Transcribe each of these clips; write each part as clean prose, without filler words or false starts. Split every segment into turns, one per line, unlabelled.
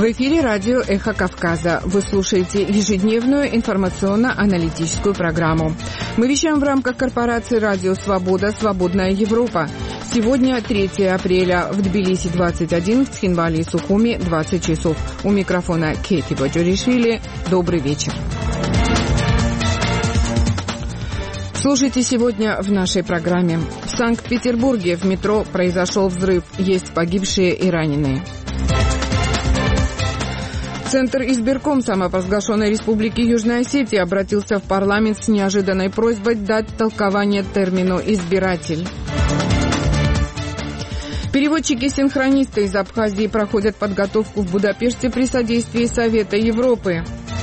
В эфире радио «Эхо Кавказа». Вы слушаете ежедневную информационно-аналитическую программу. Мы вещаем в рамках корпорации «Радио Свобода. Свободная Европа». Сегодня 3 апреля. В Тбилиси 21, в Тхинвале и Сухуми 20 часов. У микрофона Кейти Баджуришвили. Добрый вечер. Слушайте сегодня в нашей программе. В Санкт-Петербурге в метро произошел взрыв. Есть погибшие и раненые. Центр избирком самопровозглашенной Республики Южная Осетия обратился в парламент с неожиданной просьбой дать толкование термину «избиратель». Переводчики-синхронисты из Абхазии проходят подготовку в Будапеште при содействии Совета Европы.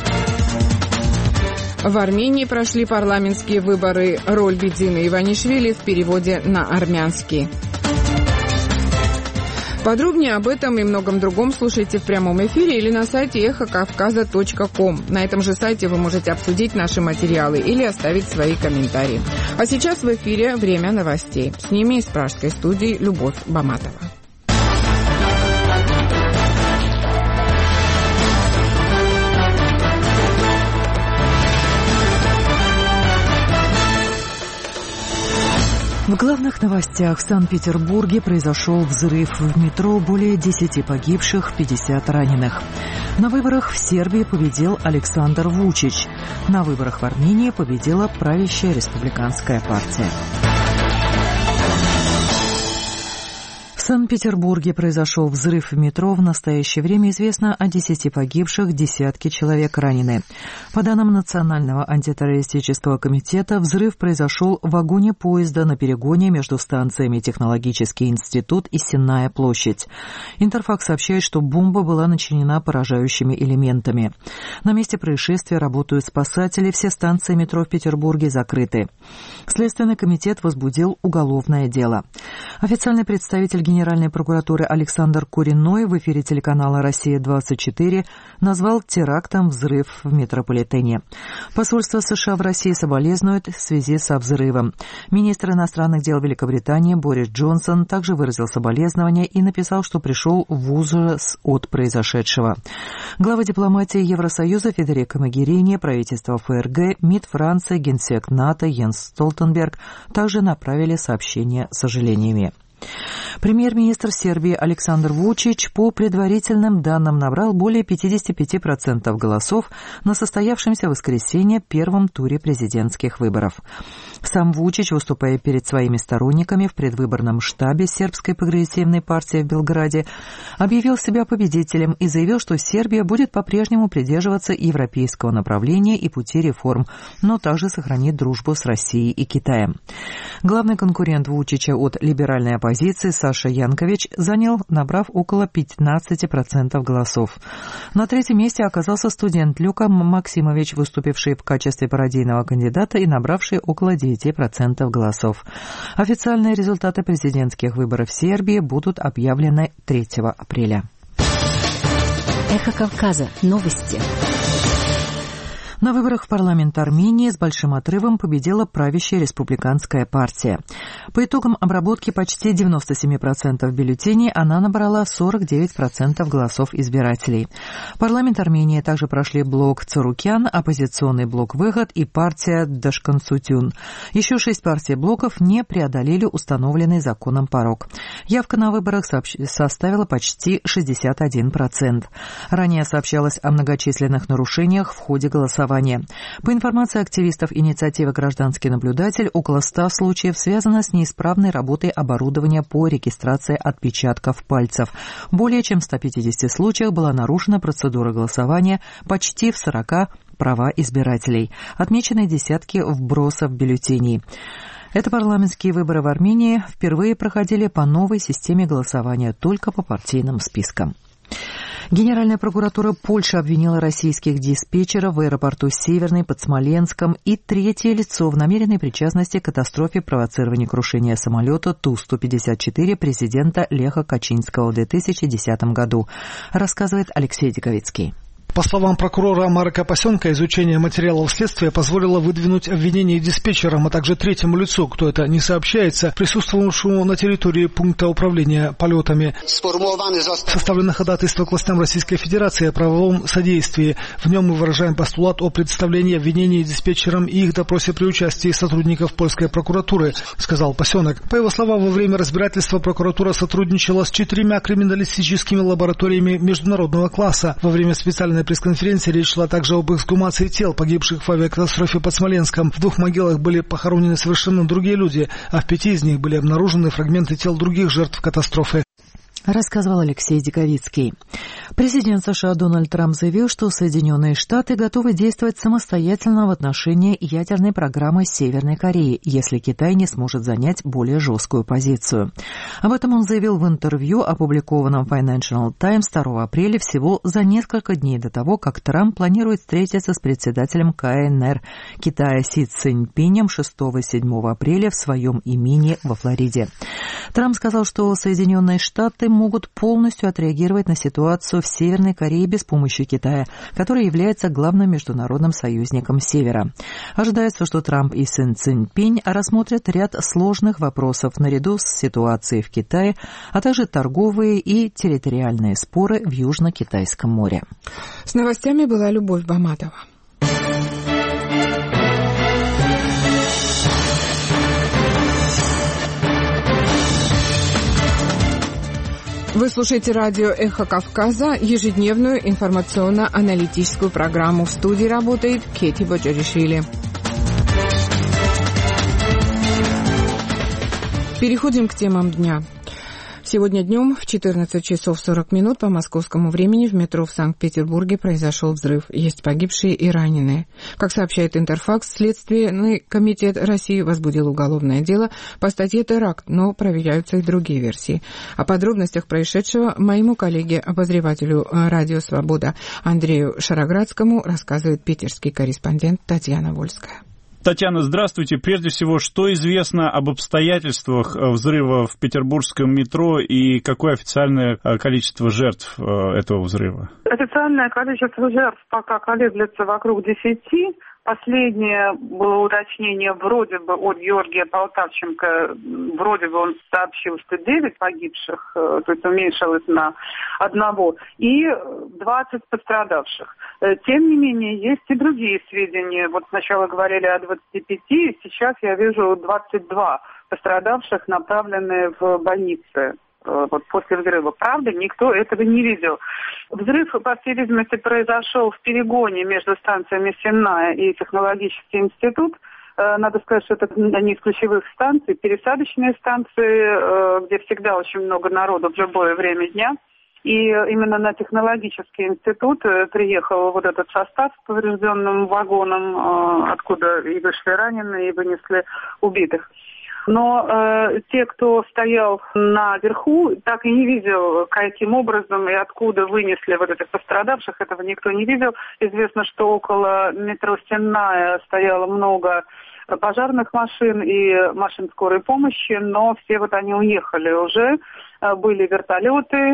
В Армении прошли парламентские выборы. Роль Бедзины Иванишвили в переводе на армянский. Подробнее об этом и многом другом слушайте в прямом эфире или на сайте эхокавказа.ком. На этом же сайте вы можете обсудить наши материалы или оставить свои комментарии. А сейчас в эфире «Время новостей». С ними из пражской студии Любовь Баматова.
В главных новостях: в Санкт-Петербурге произошел взрыв в метро, более 10 погибших, 50 раненых. На выборах в Сербии победил Александр Вучич. На выборах в Армении победила правящая республиканская партия. В Санкт-Петербурге произошел взрыв в метро. В настоящее время известно о 10 погибших, десятки человек ранены. По данным Национального антитеррористического комитета, взрыв произошел в вагоне поезда на перегоне между станциями Технологический институт и Сенная площадь. Интерфакс сообщает, что бомба была начинена поражающими элементами. На месте происшествия работают спасатели, все станции метро в Петербурге закрыты. Следственный комитет возбудил уголовное дело. Официальный представитель Генеральной прокуратуры Александр Куриной в эфире телеканала «Россия-24» назвал терактом взрыв в метрополитене. Посольство США в России соболезнует в связи со взрывом. Министр иностранных дел Великобритании Борис Джонсон также выразил соболезнования и написал, что пришел в ужас от произошедшего. Глава дипломатии Евросоюза Федерико Могерини, правительство ФРГ, МИД Франции, генсек НАТО Йенс Столтенберг также направили сообщения с сожалениями. Премьер-министр Сербии Александр Вучич по предварительным данным набрал более 55% голосов на состоявшемся в воскресенье первом туре президентских выборов. Сам Вучич, выступая перед своими сторонниками в предвыборном штабе сербской прогрессивной партии в Белграде, объявил себя победителем и заявил, что Сербия будет по-прежнему придерживаться европейского направления и пути реформ, но также сохранит дружбу с Россией и Китаем. Главный конкурент Вучича от либеральной оппозиции Саша Янкович занял, набрав около 15% голосов. На третьем месте оказался студент Люка Максимович, выступивший в качестве пародийного кандидата и набравший около 9% голосов. Официальные результаты президентских выборов в Сербии будут объявлены 3 апреля.
Эхо Кавказа. Новости.
На выборах в парламент Армении с большим отрывом победила правящая республиканская партия. По итогам обработки почти 97% бюллетеней она набрала 49% голосов избирателей. В парламент Армении также прошли блок Царукян, оппозиционный блок Выход и партия Дашкансутюн. Еще 6 партий блоков не преодолели установленный законом порог. Явка на выборах составила почти 61%. Ранее сообщалось о многочисленных нарушениях в ходе голосования. По информации активистов инициативы «Гражданский наблюдатель», около 100 случаев связано с неисправной работой оборудования по регистрации отпечатков пальцев. Более чем в 150 случаях была нарушена процедура голосования, почти в 40 права избирателей. Отмечены десятки вбросов бюллетеней. Это парламентские выборы в Армении впервые проходили по новой системе голосования, только по партийным спискам. Генеральная прокуратура Польши обвинила российских диспетчеров в аэропорту Северный под Смоленском и третье лицо в намеренной причастности к катастрофе провоцирования крушения самолета Ту-154 президента Леха Качинского в 2010 году, рассказывает Алексей Диковицкий.
По словам прокурора Марка Пасенка, изучение материалов следствия позволило выдвинуть обвинение диспетчерам, а также третьему лицу, кто это не сообщается, присутствовавшему на территории пункта управления полетами. Составлено ходатайство к властям Российской Федерации о правовом содействии. В нем мы выражаем постулат о представлении обвинений диспетчерам и их допросе при участии сотрудников польской прокуратуры, сказал Пасенок. По его словам, во время разбирательства прокуратура сотрудничала с 4 криминалистическими лабораториями международного класса. Во время специальной пресс-конференции речь шла также об эксгумации тел, погибших в авиакатастрофе под Смоленском. В 2 могилах были похоронены совершенно другие люди, а в 5 из них были обнаружены фрагменты тел других жертв катастрофы.
Рассказывал Алексей Диковицкий. Президент США Дональд Трамп заявил, что Соединенные Штаты готовы действовать самостоятельно в отношении ядерной программы Северной Кореи, если Китай не сможет занять более жесткую позицию. Об этом он заявил в интервью, опубликованном в Financial Times 2 апреля, всего за несколько дней до того, как Трамп планирует встретиться с председателем КНР Китая Си Цзиньпинем 6-7 апреля в своем имении во Флориде. Трамп сказал, что Соединенные Штаты могут полностью отреагировать на ситуацию в Северной Корее без помощи Китая, который является главным международным союзником Севера. Ожидается, что Трамп и Си Цзиньпинь рассмотрят ряд сложных вопросов наряду с ситуацией в Китае, а также торговые и территориальные споры в Южно-Китайском море.
С новостями была Любовь Баматова. Вы слушаете радио «Эхо Кавказа», ежедневную информационно-аналитическую программу. В студии работает Кети Боджаришвили. Переходим к темам дня. Сегодня днем в 14 часов 40 минут по московскому времени в метро в Санкт-Петербурге произошел взрыв. Есть погибшие и раненые. Как сообщает Интерфакс, Следственный комитет России возбудил уголовное дело по статье «Теракт», но проверяются и другие версии. О подробностях происшедшего моему коллеге, обозревателю «Радио Свобода» Андрею Шароградскому рассказывает питерский корреспондент Татьяна Вольская.
Татьяна, здравствуйте. Прежде всего, что известно об обстоятельствах взрыва в петербургском метро и какое официальное количество жертв этого взрыва?
Официальное количество жертв пока колеблется вокруг 10. Последнее было уточнение вроде бы от Георгия Полтавченко, вроде бы он сообщил, что 9 погибших, то есть уменьшилось на 1, и 20 пострадавших. Тем не менее, есть и другие сведения. Вот сначала говорили о 25, сейчас я вижу 22 пострадавших, направленные в больницы. Вот после взрыва. Правда, никто этого не видел. Взрыв, по всей видимости, произошел в перегоне между станциями Сенная и Технологический институт. Надо сказать, что это одни из ключевых станций, пересадочные станции, где всегда очень много народу в любое время дня. И именно на Технологический институт приехал вот этот состав с поврежденным вагоном, откуда и вышли раненые, и вынесли убитых. Но те, кто стоял наверху, так и не видел, каким образом и откуда вынесли вот этих пострадавших, этого никто не видел. Известно, что около метро Сенная стояло много пожарных машин и машин скорой помощи, но все вот они уехали уже. Были вертолеты,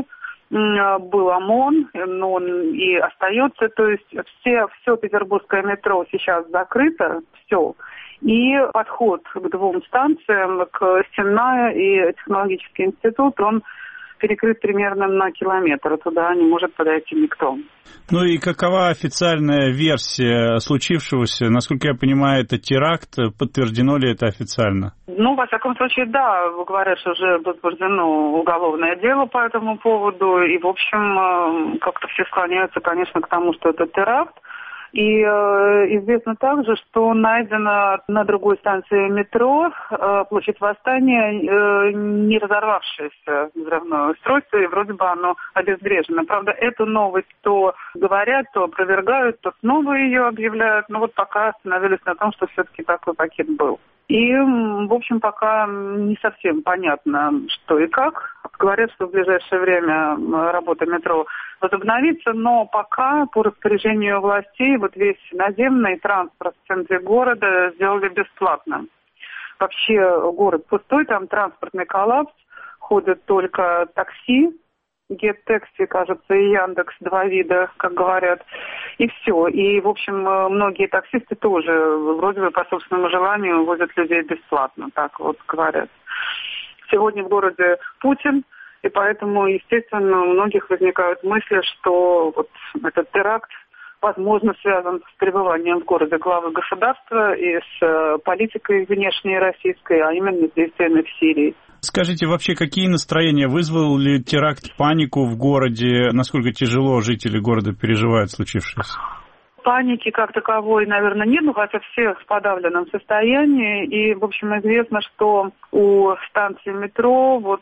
был ОМОН, но он и остается. То есть все петербургское метро сейчас закрыто, все. И подход к 2 станциям, к Сенная и Технологический институт, он перекрыт примерно на километр. Туда не может подойти никто.
Ну и какова официальная версия случившегося? Насколько я понимаю, это теракт. Подтверждено ли это официально?
Ну, во всяком случае, да. Говорят, что уже возбуждено уголовное дело по этому поводу. И, в общем, как-то все склоняются, конечно, к тому, что это теракт. И известно также, что найдено на другой станции метро площадь Восстания не разорвавшееся взрывное устройство, и вроде бы оно обезврежено. Правда, эту новость то говорят, то опровергают, то снова ее объявляют. Но вот пока остановились на том, что все-таки такой пакет был. И, в общем, пока не совсем понятно, что и как. Говорят, что в ближайшее время работа метро возобновится, но пока по распоряжению властей вот весь наземный транспорт в центре города сделали бесплатным. Вообще город пустой, там транспортный коллапс, ходят только такси, Геттекси, кажется, и Яндекс, два вида, как говорят, и все. И, в общем, многие таксисты тоже вроде бы по собственному желанию возят людей бесплатно, так вот говорят. Сегодня в городе Путин, и поэтому, естественно, у многих возникают мысли, что вот этот теракт, возможно, связан с пребыванием в городе главы государства и с политикой внешней российской, а именно с действиями в Сирии.
Скажите, вообще, какие настроения? Вызвал ли теракт панику в городе? Насколько тяжело жители города переживают случившееся?
Паники как таковой, наверное, нет, но хотя все в подавленном состоянии. И, в общем, известно, что у станции метро вот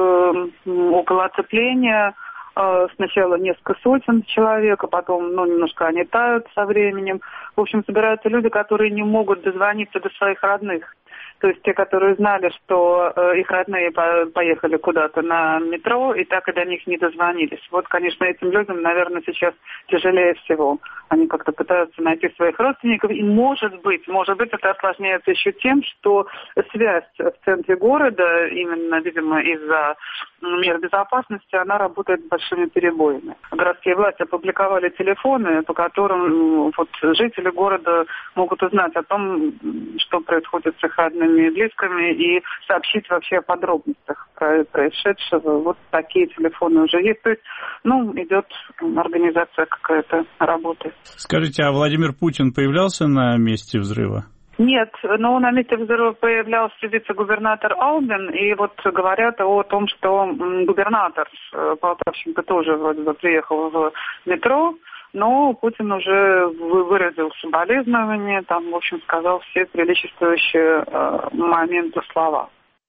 около оцепления сначала несколько сотен человек, а потом немножко они тают со временем. В общем, собираются люди, которые не могут дозвониться до своих родных. То есть те, которые знали, что их родные поехали куда-то на метро, и так и до них не дозвонились. Вот, конечно, этим людям, наверное, сейчас тяжелее всего. Они как-то пытаются найти своих родственников. И, может быть, это осложняется еще тем, что связь в центре города, именно, видимо, из-за мер безопасности, она работает с большими перебоями. Городские власти опубликовали телефоны, по которым вот жители города могут узнать о том, что происходит с их родными и близкими, и сообщить вообще о подробностях происшедшего. Вот такие телефоны уже есть. То есть, идет организация какая-то, работает.
Скажите, а Владимир Путин появлялся на месте взрыва?
Нет, но на месте взрыва появлялся вице-губернатор Албин, и вот говорят о том, что губернатор Полтавченко тоже вроде бы приехал в метро, но Путин уже выразил соболезнования, там, в общем, сказал все приличествующие моменту слова.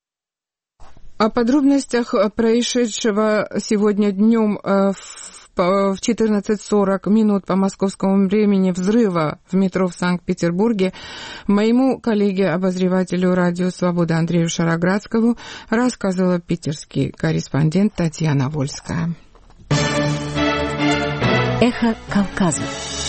О подробностях происшедшего сегодня днем в 14:40 по московскому времени взрыва в метро в Санкт-Петербурге моему коллеге, обозревателю радио «Свобода» Андрею Шароградскому рассказывала питерский корреспондент Татьяна Вольская.
Эхо Кавказа.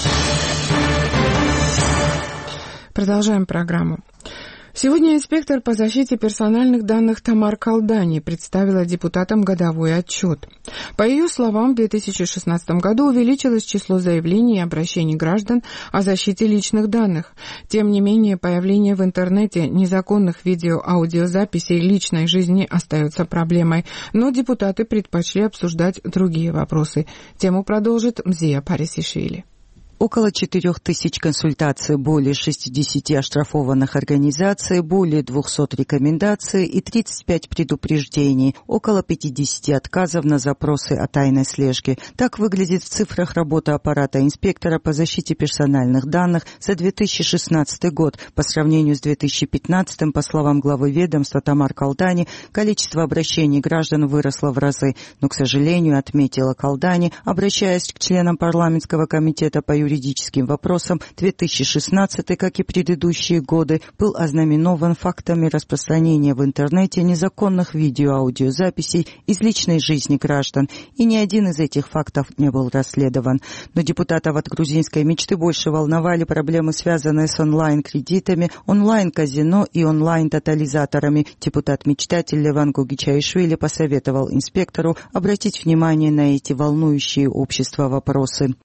Продолжаем программу. Сегодня инспектор по защите персональных данных Тамар Калдани представила депутатам годовой отчет. По ее словам, в 2016 году увеличилось число заявлений и обращений граждан о защите личных данных. Тем не менее, появление в интернете незаконных видео-аудиозаписей личной жизни остается проблемой, но депутаты предпочли обсуждать другие вопросы. Тему продолжит Мзия Парисишвили.
Около 4000 консультаций, более 60 оштрафованных организаций, более 200 рекомендаций и 35 предупреждений, около 50 отказов на запросы о тайной слежке. Так выглядит в цифрах работа аппарата инспектора по защите персональных данных за 2016 год. По сравнению с 2015, по словам главы ведомства Тамар Калдани, количество обращений граждан выросло в разы. Но, к сожалению, отметила Калдани, обращаясь к членам парламентского комитета по юридическим вопросам, 2016, как и предыдущие годы, был ознаменован фактами распространения в интернете незаконных видео-аудиозаписей из личной жизни граждан, и ни один из этих фактов не был расследован. Но депутатов от грузинской мечты больше волновали проблемы, связанные с онлайн-кредитами, онлайн-казино и онлайн-тотализаторами. Депутат-мечтатель Леван Гогичаишвили посоветовал инспектору обратить внимание на эти волнующие общество вопросы.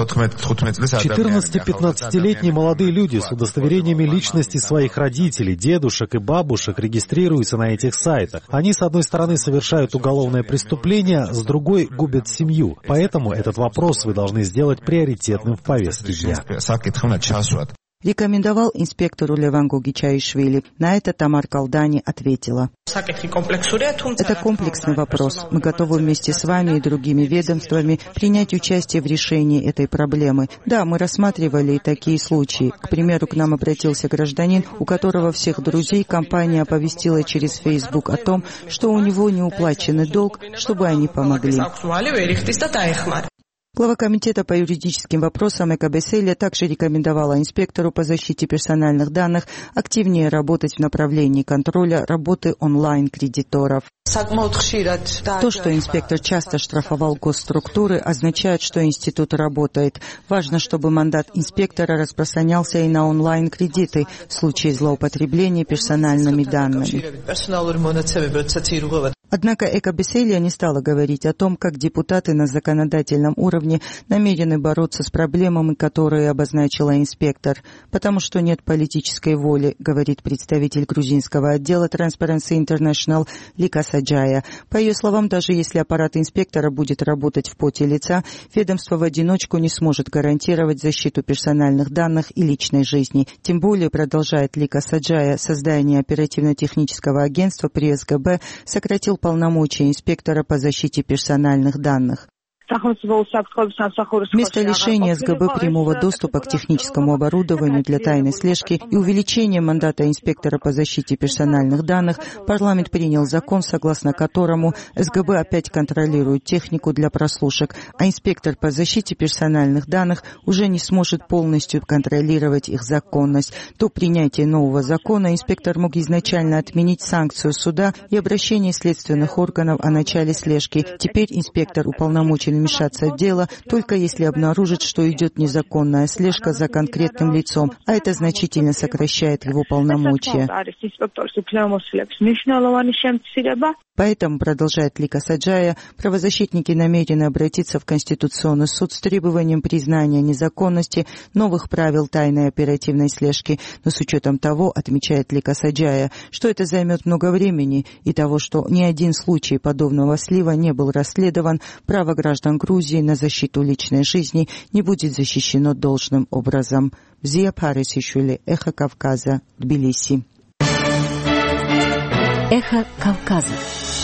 14-15-летние молодые люди с удостоверениями личности своих родителей, дедушек и бабушек регистрируются на этих сайтах. Они, с одной стороны, совершают уголовное преступление, с другой — губят семью. Поэтому этот вопрос вы должны сделать приоритетным в повестке дня.
Рекомендовал инспектору Леван Гогичаишвили. На это Тамар Калдани ответила. Это комплексный вопрос. Мы готовы вместе с вами и другими ведомствами принять участие в решении этой проблемы. Да, мы рассматривали и такие случаи. К примеру, к нам обратился гражданин, у которого всех друзей компания оповестила через Facebook о том, что у него неуплаченный долг, чтобы они помогли. Глава комитета по юридическим вопросам Эка Беселия также рекомендовала инспектору по защите персональных данных активнее работать в направлении контроля работы онлайн-кредиторов. То, что инспектор часто штрафовал госструктуры, означает, что институт работает. Важно, чтобы мандат инспектора распространялся и на онлайн-кредиты в случае злоупотребления персональными данными. Однако Эка Беселия не стала говорить о том, как депутаты на законодательном уровне намерены бороться с проблемами, которые обозначила инспектор, потому что нет политической воли, говорит представитель грузинского отдела Transparency International Лика Саджая. По ее словам, даже если аппарат инспектора будет работать в поте лица, ведомство в одиночку не сможет гарантировать защиту персональных данных и личной жизни. Тем более, продолжает Лика Саджая, создание оперативно-технического агентства при СГБ сократил полномочия инспектора по защите персональных данных. Вместо лишения СГБ прямого доступа к техническому оборудованию для тайной слежки и увеличения мандата инспектора по защите персональных данных, парламент принял закон, согласно которому СГБ опять контролирует технику для прослушек, а инспектор по защите персональных данных уже не сможет полностью контролировать их законность. До принятия нового закона инспектор мог изначально отменить санкцию суда и обращение следственных органов о начале слежки. Теперь инспектор уполномочен вмешаться в дело, только если обнаружит, что идет незаконная слежка за конкретным лицом, а это значительно сокращает его полномочия. Поэтому, продолжает Лика Саджая, правозащитники намерены обратиться в Конституционный суд с требованием признания незаконности новых правил тайной оперативной слежки, но с учетом того, отмечает Лика Саджая, что это займет много времени и того, что ни один случай подобного слива не был расследован, право граждан Грузии на защиту личной жизни не будет защищено должным образом. Зия Парисишвили, Эхо Кавказа, Тбилиси.
Эхо Кавказа.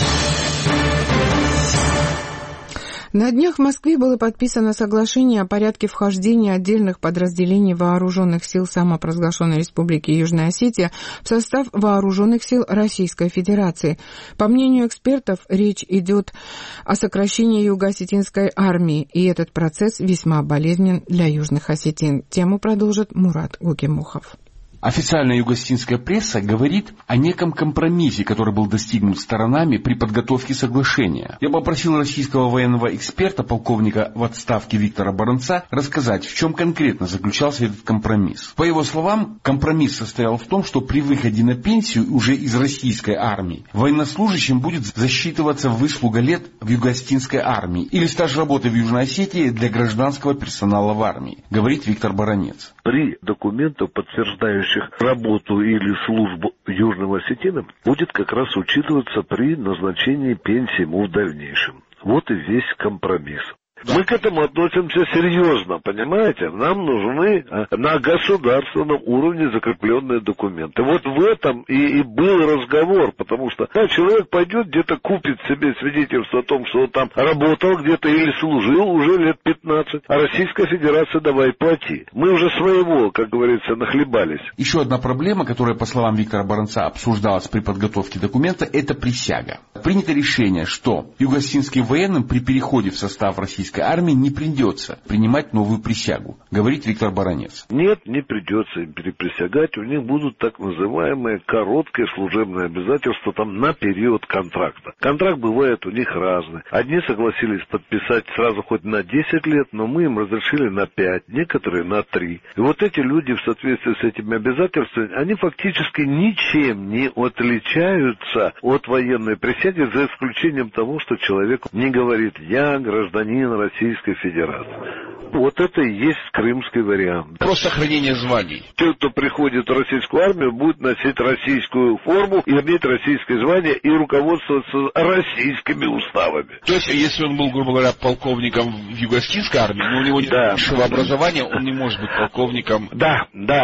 На днях в Москве было подписано соглашение о порядке вхождения отдельных подразделений вооруженных сил самопровозглашенной Республики Южная Осетия в состав вооруженных сил Российской Федерации. По мнению экспертов, речь идет о сокращении юго-осетинской армии, и этот процесс весьма болезненен для южных осетин. Тему продолжит Мурат Гукимухов.
Официальная юго-осетинская пресса говорит о неком компромиссе, который был достигнут сторонами при подготовке соглашения. Я попросил российского военного эксперта, полковника в отставке Виктора Баранца, рассказать, в чем конкретно заключался этот компромисс. По его словам, компромисс состоял в том, что при выходе на пенсию уже из российской армии военнослужащим будет засчитываться выслуга лет в юго-осетинской армии или стаж работы в Южной Осетии для гражданского персонала в армии, говорит Виктор Баранец.
При документах, подтверждающих работу или службу южным осетинам, будет как раз учитываться при назначении пенсии ему в дальнейшем. Вот и весь компромисс. Мы к этому относимся серьезно, понимаете? Нам нужны на государственном уровне закрепленные документы. Вот в этом и был разговор, потому что человек пойдет где-то купит себе свидетельство о том, что он там работал где-то или служил уже лет 15, а Российская Федерация давай плати. Мы уже своего, как говорится, нахлебались.
Еще одна проблема, которая, по словам Виктора Баранца, обсуждалась при подготовке документа, это присяга. Принято решение, что юго-осетинским военным при переходе в состав российской армии не придется принимать новую присягу, говорит Виктор Баранец.
Нет, не придется им переприсягать, у них будут так называемые короткие служебные обязательства там на период контракта. Контракт бывает у них разный. Одни согласились подписать сразу хоть на 10 лет, но мы им разрешили на 5, некоторые на 3. И вот эти люди в соответствии с этими обязательствами, они фактически ничем не отличаются от военной присяги, за исключением того, что человек не говорит «я гражданин Российской Федерации». Вот это и есть крымский вариант.
Просто сохранение званий.
Те, кто приходит в российскую армию, будут носить российскую форму, иметь российское звание и руководствоваться российскими уставами.
То есть, если он был, грубо говоря, полковником в юго-осетинской армии, но у него нет высшего образования, он не может быть полковником.
Да,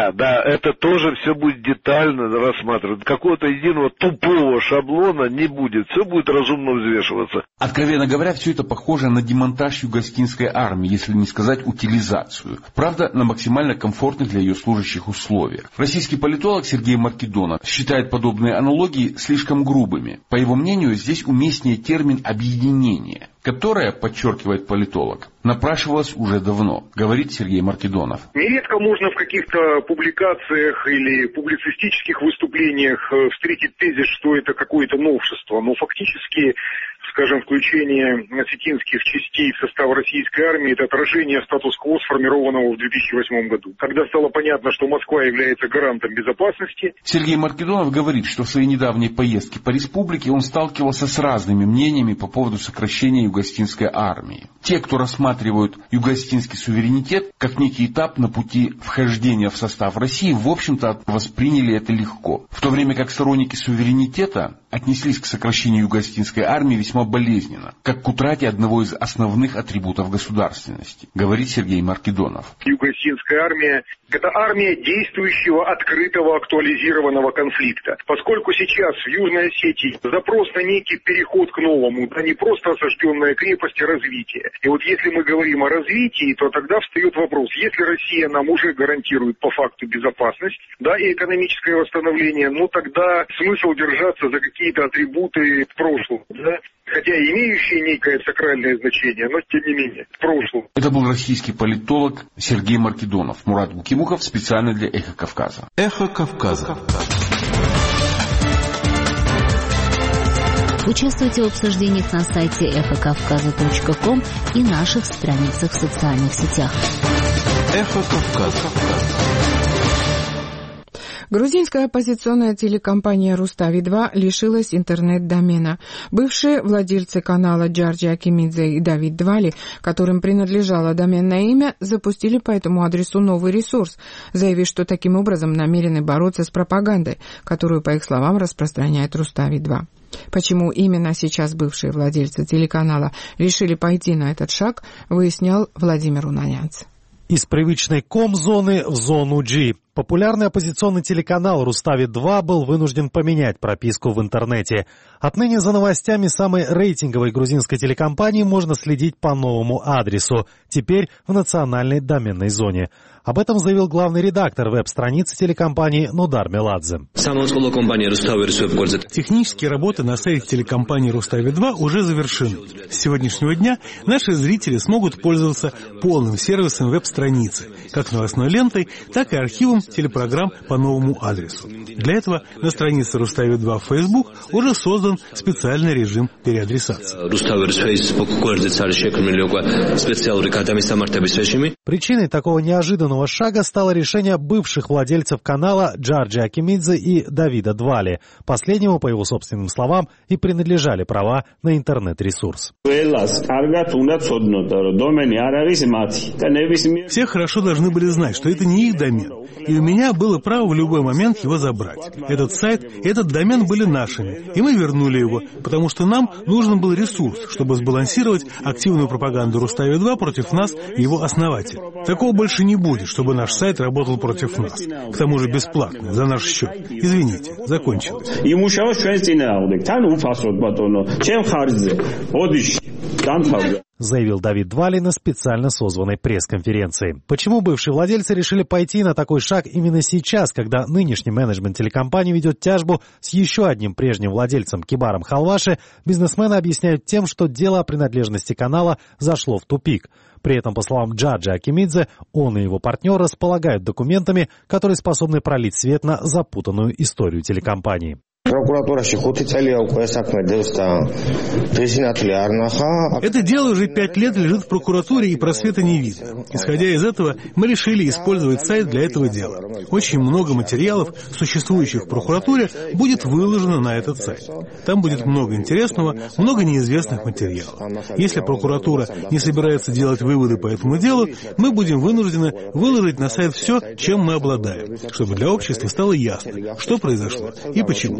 это тоже все будет детально рассматривать. Какого-то единого тупого шаблона не будет. Все будет разумно взвешиваться.
Откровенно говоря, все это похоже на демонтаж юго-осетинской армии, если не сказать утилизацию. Правда, на максимально комфортных для ее служащих условиях. Российский политолог Сергей Маркидонов считает подобные аналогии слишком грубыми. По его мнению, здесь уместнее термин «объединение», которое, подчеркивает политолог, напрашивалось уже давно, говорит Сергей Маркидонов.
Нередко можно в каких-то публикациях или публицистических выступлениях встретить тезис, что это какое-то новшество, но фактически скажем, включение осетинских частей в состав российской армии – это отражение статус-кво, сформированного в 2008 году, когда стало понятно, что Москва является гарантом безопасности.
Сергей Маркедонов говорит, что в своей недавней поездке по республике он сталкивался с разными мнениями по поводу сокращения юго-осетинской армии. Те, кто рассматривают юго-осетинский суверенитет как некий этап на пути вхождения в состав России, в общем-то восприняли это легко. В то время как сторонники суверенитета отнеслись к сокращению юго-осетинской армии весьма болезненно, как к утрате одного из основных атрибутов государственности, говорит Сергей Маркедонов.
Юго-осетинская армия – это армия действующего, открытого, актуализированного конфликта. Поскольку сейчас в Южной Осетии запрос на некий переход к новому, а не просто осажденная крепость, а развитие. И вот если мы говорим о развитии, то тогда встает вопрос, если Россия нам уже гарантирует по факту безопасность, да, и экономическое восстановление, ну тогда смысл держаться за какие-то атрибуты прошлого, да? Хотя имеющие некое сакральное значение, но тем не менее, в прошлом.
Это был российский политолог Сергей Маркедонов. Мурат Гукимухов специально для «Эхо Кавказа».
«Эхо Кавказа».
Участвуйте в обсуждениях на сайте эхокавказа.ком и наших страницах в социальных сетях.
«Эхо Кавказа».
Грузинская оппозиционная телекомпания «Рустави-2» лишилась интернет-домена. Бывшие владельцы канала Джорджи Акимидзе и Давид Двали, которым принадлежало доменное имя, запустили по этому адресу новый ресурс, заявив, что таким образом намерены бороться с пропагандой, которую, по их словам, распространяет «Рустави-2». Почему именно сейчас бывшие владельцы телеканала решили пойти на этот шаг, выяснял Владимир Унанянц.
Из привычной ком-зоны в зону G. Популярный оппозиционный телеканал «Рустави-2» был вынужден поменять прописку в интернете. Отныне за новостями самой рейтинговой грузинской телекомпании можно следить по новому адресу, теперь в национальной доменной зоне. Об этом заявил главный редактор веб-страницы телекомпании Нудар Меладзе.
Технические работы на сайте телекомпании «Рустави-2» уже завершены. С сегодняшнего дня наши зрители смогут пользоваться полным сервисом веб-страницы, как новостной лентой, так и архивом телепрограмм по новому адресу. Для этого на странице «Рустави-2» в Facebook уже создан специальный режим переадресации.
Причиной такого неожиданного шага стало решение бывших владельцев канала Джорджи Акимидзе и Давида Двали. Последнему, по его собственным словам, и принадлежали права на интернет-ресурс.
Все хорошо должны были знать, что это не их домен. И у меня было право в любой момент его забрать. Этот сайт и этот домен были нашими, и мы вернули его, потому что нам нужен был ресурс, чтобы сбалансировать активную пропаганду Рустави-2 против нас и его основателя. Такого больше не будет, чтобы наш сайт работал против нас. К тому же бесплатно, за наш счет. Извините, закончилось.
Заявил Давид Двали на специально созванной пресс-конференции. Почему бывшие владельцы решили пойти на такой шаг именно сейчас, когда нынешний менеджмент телекомпании ведет тяжбу с еще одним прежним владельцем Кибаром Халваши, бизнесмены объясняют тем, что дело о принадлежности канала зашло в тупик. При этом, по словам Джорджи Акимидзе, он и его партнер располагают документами, которые способны пролить свет на запутанную историю телекомпании.
Это дело уже 5 лет лежит в прокуратуре, и просвета не видно. Исходя из этого, мы решили использовать сайт для этого дела. Очень много материалов, существующих в прокуратуре, будет выложено на этот сайт. Там будет много интересного, много неизвестных материалов. Если прокуратура не собирается делать выводы по этому делу, мы будем вынуждены выложить на сайт все, чем мы обладаем, чтобы для общества стало ясно, что произошло и почему.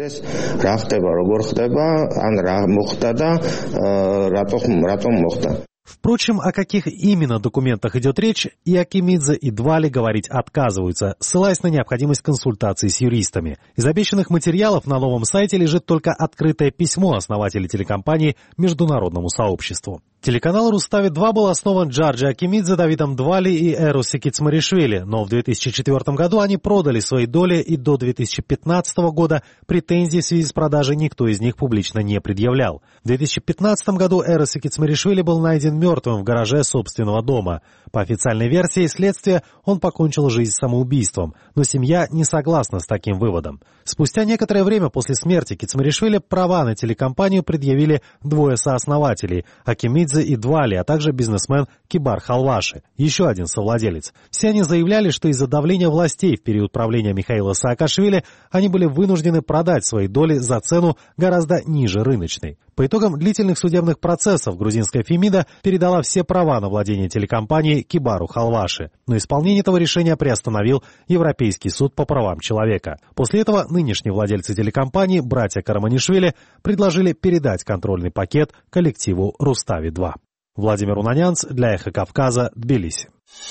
Впрочем, о каких именно документах идет речь, и Акимидзе, и Двали говорить отказываются, ссылаясь на необходимость консультаций с юристами. Из обещанных материалов на новом сайте лежит только открытое письмо основателя телекомпании международному сообществу. Телеканал «Рустави-2» был основан Джорджи Акимидзе, Давидом Двали и Эруси Кицмаришвили, но в 2004 году они продали свои доли, и до 2015 года претензий в связи с продажей никто из них публично не предъявлял. В 2015 году Эруси Кицмаришвили был найден мертвым в гараже собственного дома. По официальной версии следствия, он покончил жизнь самоубийством, но семья не согласна с таким выводом. Спустя некоторое время после смерти Кицмаришвили права на телекомпанию предъявили двое сооснователей – Акимидзе и Двали, а также бизнесмен Кибар Халваши, еще один совладелец. Все они заявляли, что из-за давления властей в период правления Михаила Саакашвили они были вынуждены продать свои доли за цену гораздо ниже рыночной. По итогам длительных судебных процессов грузинская Фемида передала все права на владение телекомпанией Кибару Халваши, но исполнение этого решения приостановил Европейский суд по правам человека. После этого нынешние владельцы телекомпании, братья Караманишвили, предложили передать контрольный пакет коллективу «Рустави-2». Владимир Унанянц для «Эхо Кавказа», Тбилиси.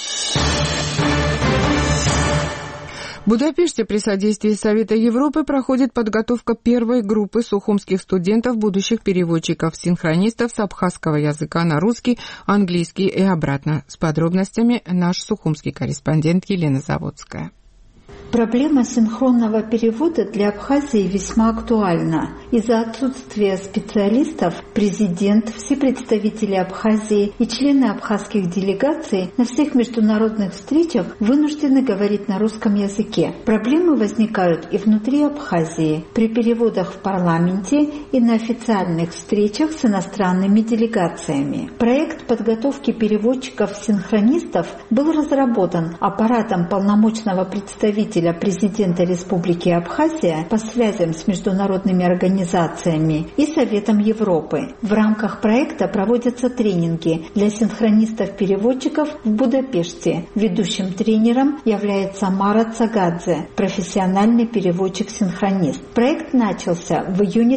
В Будапеште при содействии Совета Европы проходит подготовка первой группы сухумских студентов, будущих переводчиков-синхронистов с абхазского языка на русский, английский и обратно. С подробностями наш сухумский корреспондент Елена Заводская.
Проблема синхронного перевода для Абхазии весьма актуальна. Из-за отсутствия специалистов президент, все представители Абхазии и члены абхазских делегаций на всех международных встречах вынуждены говорить на русском языке. Проблемы возникают и внутри Абхазии, при переводах в парламенте и на официальных встречах с иностранными делегациями. Проект подготовки переводчиков-синхронистов был разработан аппаратом полномочного представителя президента Республики Абхазия по связям с международными организациями и Советом Европы. В рамках проекта проводятся тренинги для синхронистов-переводчиков в Будапеште. Ведущим тренером является Мара Цагадзе, профессиональный переводчик-синхронист. Проект начался в июне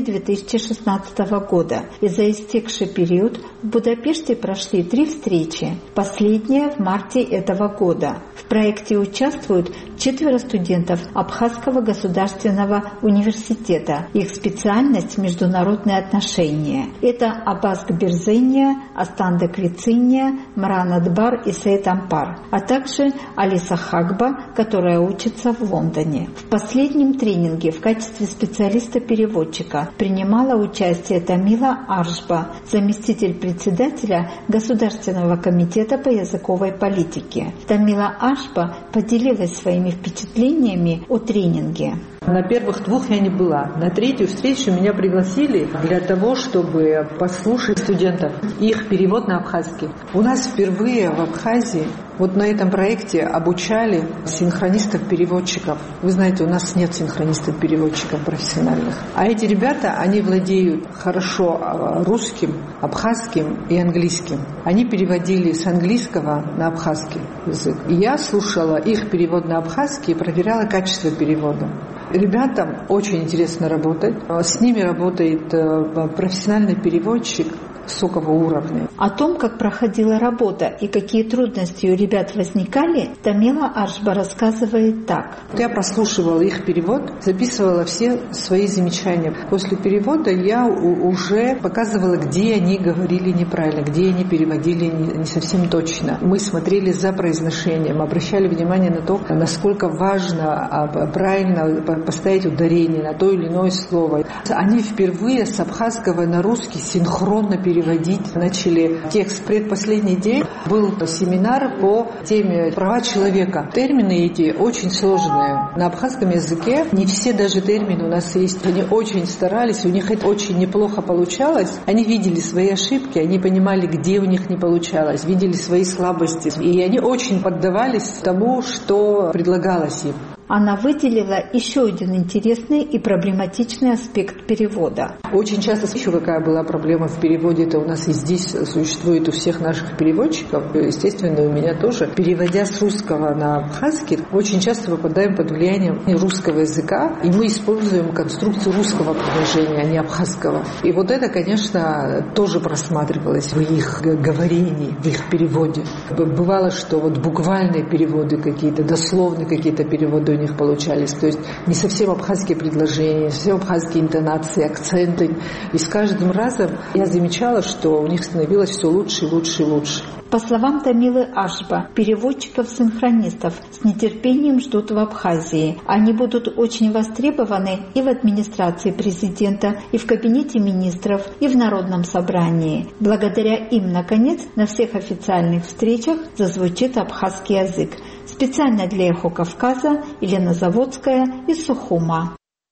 2016 года, и за истекший период в Будапеште прошли 3 встречи, последняя в марте этого года. В проекте участвуют 4 студентов Абхазского государственного университета. Их специальность – международные отношения. Это Абазг Берзения, Астандек Лициния, Мранадбар и Сейт Ампар, а также Алиса Хагба, которая учится в Лондоне. В последнем тренинге в качестве специалиста-переводчика принимала участие Тамила Аршба, заместитель председателя Государственного комитета по языковой политике. Тамила Аршба поделилась своими впечатлениями о тренинге.
На первых 2 я не была. На 3-ю встречу меня пригласили для того, чтобы послушать студентов их перевод на абхазский. У нас впервые в Абхазии вот на этом проекте обучали синхронистов-переводчиков. Вы знаете, у нас нет синхронистов-переводчиков профессиональных. А эти ребята, они владеют хорошо русским, абхазским и английским. Они переводили с английского на абхазский язык. И я слушала их перевод на абхазский и проверяла качество перевода. Ребятам очень интересно работать. С ними работает профессиональный переводчик высокого уровня.
О том, как проходила работа и какие трудности у ребят возникали, Тамила Аршба рассказывает так.
Я прослушивала их перевод, записывала все свои замечания. После перевода я уже показывала, где они говорили неправильно, где они переводили не совсем точно. Мы смотрели за произношением, обращали внимание на то, насколько важно правильно поставить ударение на то или иное слово. Они впервые с абхазского на русский синхронно переводили. Начали текст. Предпоследний день был семинар по теме права человека. Термины эти очень сложные. На абхазском языке не все даже термины у нас есть. Они очень старались, у них это очень неплохо получалось. Они видели свои ошибки, они понимали, где у них не получалось, видели свои слабости. И они очень поддавались тому, что предлагалось им.
Она выделила еще один интересный и проблематичный аспект перевода.
Очень часто еще какая была проблема в переводе, это у нас и здесь существует у всех наших переводчиков, естественно, у меня тоже. Переводя с русского на абхазский, очень часто попадаем под влиянием русского языка, и мы используем конструкцию русского предложения, а не абхазского. И вот это, конечно, тоже просматривалось в их говорении, в их переводе. Бывало, что вот буквальные переводы какие-то, дословные какие-то переводы у них получались. То есть не совсем абхазские предложения, не совсем абхазские интонации, акценты. И с каждым разом я замечала, что у них становилось все лучше и лучше и лучше.
По словам Тамилы Ашба, переводчиков-синхронистов с нетерпением ждут в Абхазии. Они будут очень востребованы и в администрации президента, и в кабинете министров, и в Народном собрании. Благодаря им, наконец, на всех официальных встречах зазвучит абхазский язык. Специально для «Эхо Кавказа» Елена Заводская из Сухума.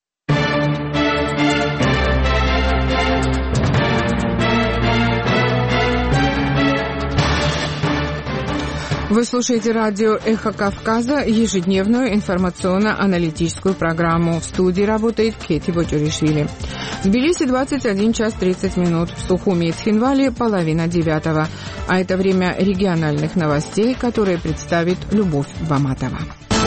Вы слушаете радио «Эхо Кавказа», ежедневную информационно-аналитическую программу. В студии работает Кети Ботюришвили. В Тбилиси 21 час 30 минут. В Сухуми и Цхинвале 8:30. А это время региональных новостей, которые представит Любовь Баматова.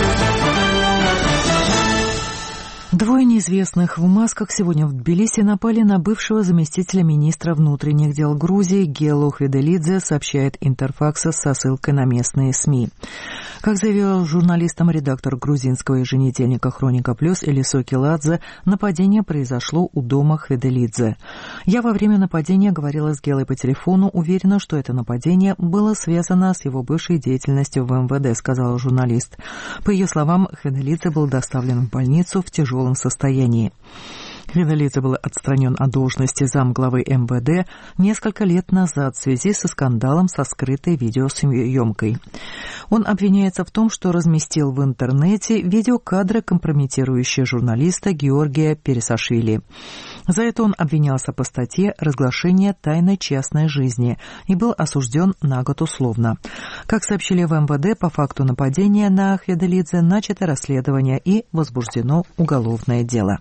Двое неизвестных в масках сегодня в Тбилиси напали на бывшего заместителя министра внутренних дел Грузии Гелу Хведелидзе, сообщает Интерфакс со ссылкой на местные СМИ. Как заявил журналистам редактор грузинского еженедельника «Хроника Плюс» Элисо Киладзе, нападение произошло у дома Хведелидзе. «Я во время нападения говорила с Гелой по телефону, уверена, что это нападение было связано с его бывшей деятельностью в МВД», сказал журналист. По ее словам, Хведелидзе был доставлен в больницу в тяжелом состоянии. Хведелидзе был отстранен от должности замглавы МВД несколько лет назад в связи со скандалом со скрытой видеосъемкой. Он обвиняется в том, что разместил в интернете видеокадры, компрометирующие журналиста Георгия Пересашвили. За это он обвинялся по статье «Разглашение тайны частной жизни» и был осужден на год условно. Как сообщили в МВД, по факту нападения на Хведелидзе начато расследование и возбуждено уголовное дело.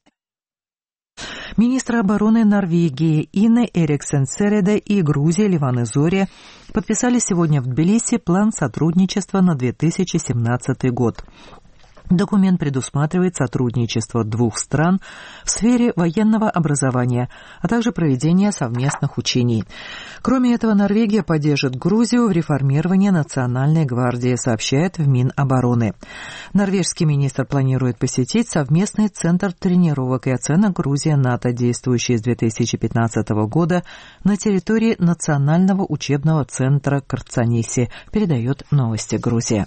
Министры обороны Норвегии Инна Эриксен Середе и Грузии Ливаны Зори подписали сегодня в Тбилиси план сотрудничества на 2017 год. Документ предусматривает сотрудничество двух стран в сфере военного образования, а также проведение совместных учений. Кроме этого, Норвегия поддержит Грузию в реформировании Национальной гвардии, сообщает в Минобороны. Норвежский министр планирует посетить совместный центр тренировок и оценок Грузия-НАТО, действующий с 2015 года на территории Национального учебного центра Карцаниси, передает новости Грузия.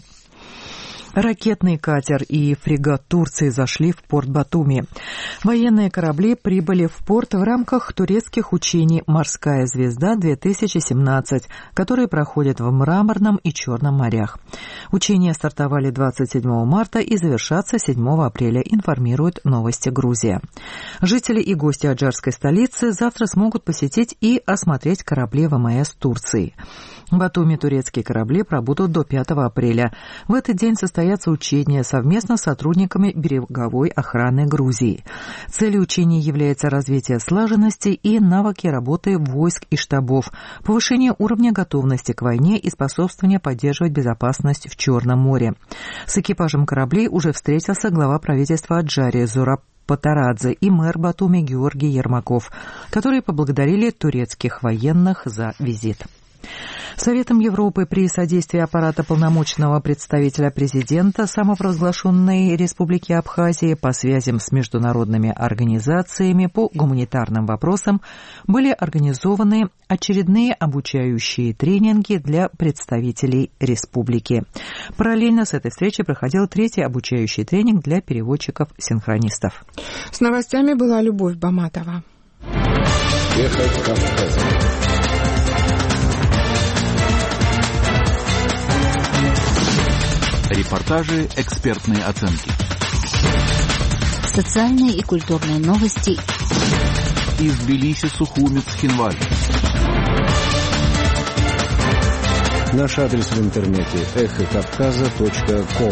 Ракетный катер и фрегат Турции зашли в порт Батуми. Военные корабли прибыли в порт в рамках турецких учений «Морская звезда-2017», которые проходят в Мраморном и Черном морях. Учения стартовали 27 марта и завершатся 7 апреля, информирует новости Грузия. Жители и гости аджарской столицы завтра смогут посетить и осмотреть корабли ВМС Турции. В Батуми турецкие корабли пробудут до 5 апреля. В этот день состоятся учения совместно с сотрудниками береговой охраны Грузии. Целью учений является развитие слаженности и навыки работы войск и штабов, повышение уровня готовности к войне и способствование поддерживать безопасность в Черном море. С экипажем кораблей уже встретился глава правительства Аджарии Зураб Патарадзе и мэр Батуми Георгий Ермаков, которые поблагодарили турецких военных за визит. Советом Европы при содействии аппарата полномочного представителя президента самопровозглашенной Республики Абхазии по связям с международными организациями по гуманитарным вопросам были организованы очередные обучающие тренинги для представителей республики. Параллельно с этой встречей проходил третий обучающий тренинг для переводчиков-синхронистов.
С новостями была Любовь Баматова.
Эхо Кавказа. Репортажи, экспертные оценки.
Социальные и культурные новости.
Из Тбилиси, Сухуми, Цхинвали.
Наш адрес в интернете эхокавказа.ком.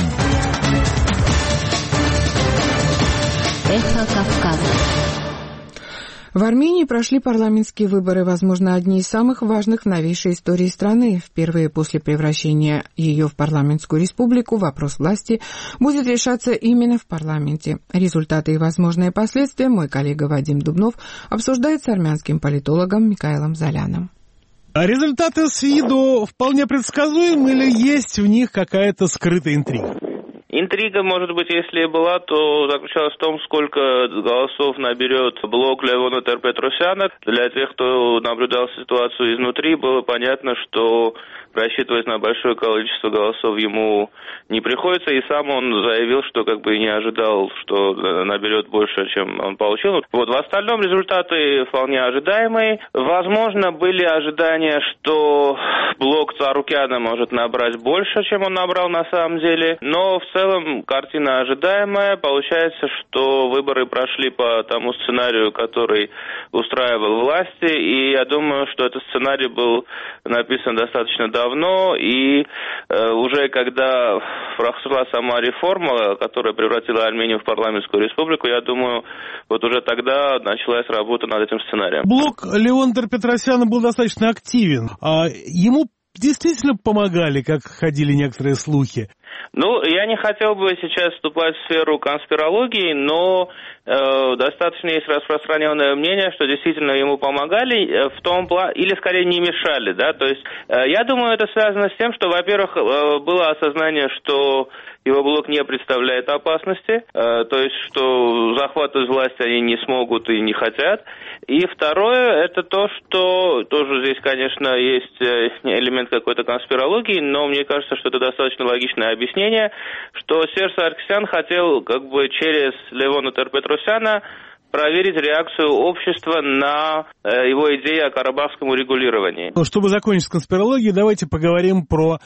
Эхо Кавказа.
В Армении прошли парламентские выборы, возможно, одни из самых важных в новейшей истории страны. Впервые после превращения ее в парламентскую республику вопрос власти будет решаться именно в парламенте. Результаты и возможные последствия мой коллега Вадим Дубнов обсуждает с армянским политологом Микаэлом Золяном.
А результаты с виду вполне предсказуемы или есть в них какая-то скрытая интрига?
Интрига, может быть, если и была, то заключалась в том, сколько голосов наберет блок Левона Терпетросяна. Для тех, кто наблюдал ситуацию изнутри, было понятно, что рассчитывать на большое количество голосов ему не приходится, и сам он заявил, что как бы не ожидал, что наберет больше, чем он получил. Вот, в остальном результаты вполне ожидаемые. Возможно, были ожидания, что блок Царукяна может набрать больше, чем он набрал на самом деле, но в целом картина ожидаемая. Получается, что выборы прошли по тому сценарию, который устраивал власти, и я думаю, что этот сценарий был написан достаточно давно, и уже когда прошла сама реформа, которая превратила Армению в парламентскую республику, я думаю, вот уже тогда началась работа над этим сценарием.
Блок Левона Терпетросяна был достаточно активен. Ему действительно помогали, как ходили некоторые слухи?
Ну, я не хотел бы сейчас вступать в сферу конспирологии, но достаточно есть распространенное мнение, что действительно ему помогали в том плане, или скорее не мешали, да, то есть я думаю, это связано с тем, что, во-первых, было осознание, что его блок не представляет опасности, то есть, что захватывать власть они не смогут и не хотят. И второе, это то, что тоже здесь, конечно, есть элемент какой-то конспирологии, но мне кажется, что это достаточно логичное объяснение, что Серж Саркисян хотел как бы через Левона Терпетросяна проверить реакцию общества на его идеи о карабахском урегулировании.
Чтобы закончить с конспирологией, давайте поговорим про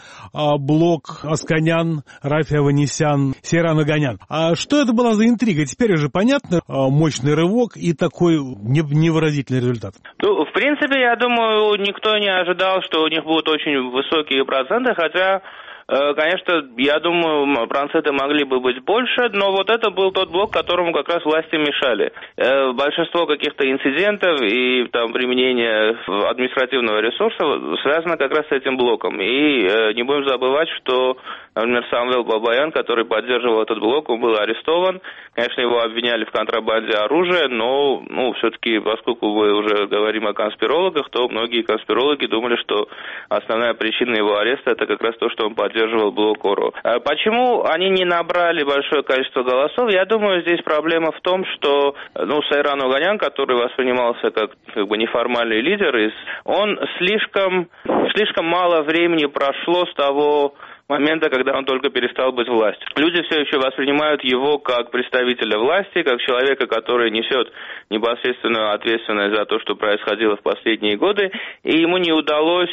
блок Асканян, Рафи Аванесян, Сейран Оганян. А что это была за интрига? Теперь уже понятно, мощный рывок и такой невыразительный результат.
Ну, в принципе, я думаю, никто не ожидал, что у них будут очень высокие проценты, хотя... Конечно, я думаю, проценты могли бы быть больше, но вот это был тот блок, которому как раз власти мешали. Большинство каких-то инцидентов и там применения административного ресурса связано как раз с этим блоком. И не будем забывать, что, например, Самвел Бабаян, который поддерживал этот блок, он был арестован. Конечно, его обвиняли в контрабанде оружия, но все-таки, поскольку мы уже говорим о конспирологах, то многие конспирологи думали, что основная причина его ареста – это как раз то, что он поддерживал блок ОРО. Почему они не набрали большое количество голосов? Я думаю, здесь проблема в том, что Сейран Оганян, который воспринимался как бы неформальный лидер, он слишком мало времени прошло с того момента, когда он только перестал быть властью. Люди все еще воспринимают его как представителя власти, как человека, который несет непосредственную ответственность за то, что происходило в последние годы, и ему не удалось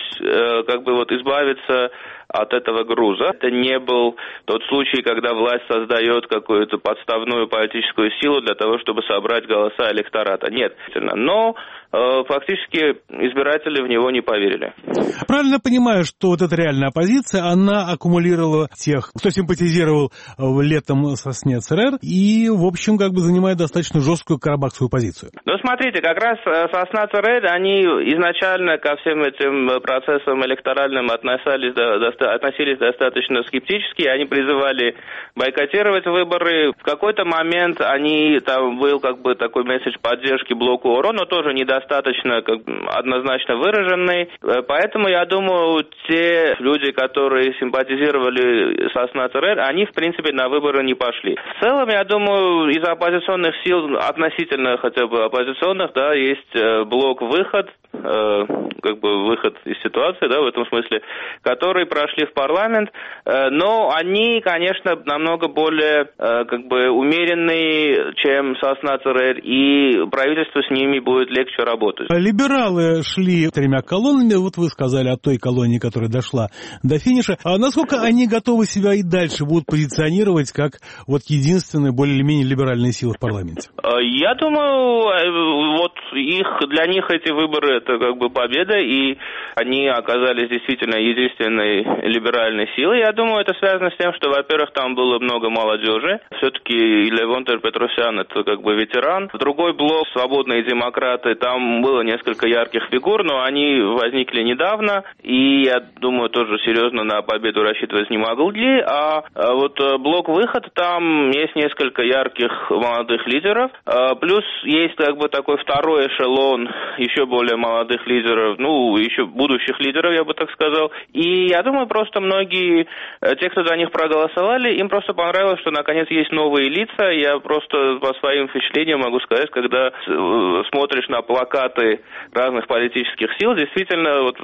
избавиться от этого груза. Это не был тот случай, когда власть создает какую-то подставную политическую силу для того, чтобы собрать голоса электората. Нет. Но фактически избиратели в него не поверили.
Правильно понимаю, что вот эта реальная оппозиция, она аккумулировала тех, кто симпатизировал летом со СНЕ ЦРР и, в общем, занимает достаточно жесткую карабахскую позицию.
Ну, смотрите, как раз Сосна ЦРР, они изначально ко всем этим процессам электоральным относились достаточно скептически, они призывали бойкотировать выборы. В какой-то момент там был такой месседж поддержки блоку ОРО, но тоже недостаточно однозначно выраженный. Поэтому, я думаю, те люди, которые симпатизировали Сосна ЦРР, они, в принципе, на выборы не пошли. В целом, я думаю, из оппозиционных сил, относительно хотя бы оппозиционных, да, есть блок «Выход», выход из ситуации, да, в этом смысле, которые прошли в парламент, но они, конечно, намного более умеренные, чем Сосна ЦРР, и правительству с ними будет легче работать.
Либералы шли 3 колоннами, вот вы сказали о той колонне, которая дошла до финиша. А насколько они готовы себя и дальше будут позиционировать как единственные более-менее либеральные силы в парламенте?
Я думаю, для них эти выборы это победа, и они оказались действительно единственной либеральной силой. Я думаю, это связано с тем, что, во-первых, там было много молодежи. Все-таки Левон Терпетросян это ветеран. Другой блок, свободные демократы, там было несколько ярких фигур, но они возникли недавно, и я думаю, тоже серьезно на победу рассчитывать не могли, а вот блок «Выход», там есть несколько ярких молодых лидеров, плюс есть как бы такой второй эшелон еще более молодых лидеров, ну, еще будущих лидеров, я бы так сказал. И я думаю, просто многие, те, кто за них проголосовали, им просто понравилось, что наконец есть новые лица. Я просто по своим впечатлениям могу сказать, когда смотришь на плакаты разных политических сил, действительно, вот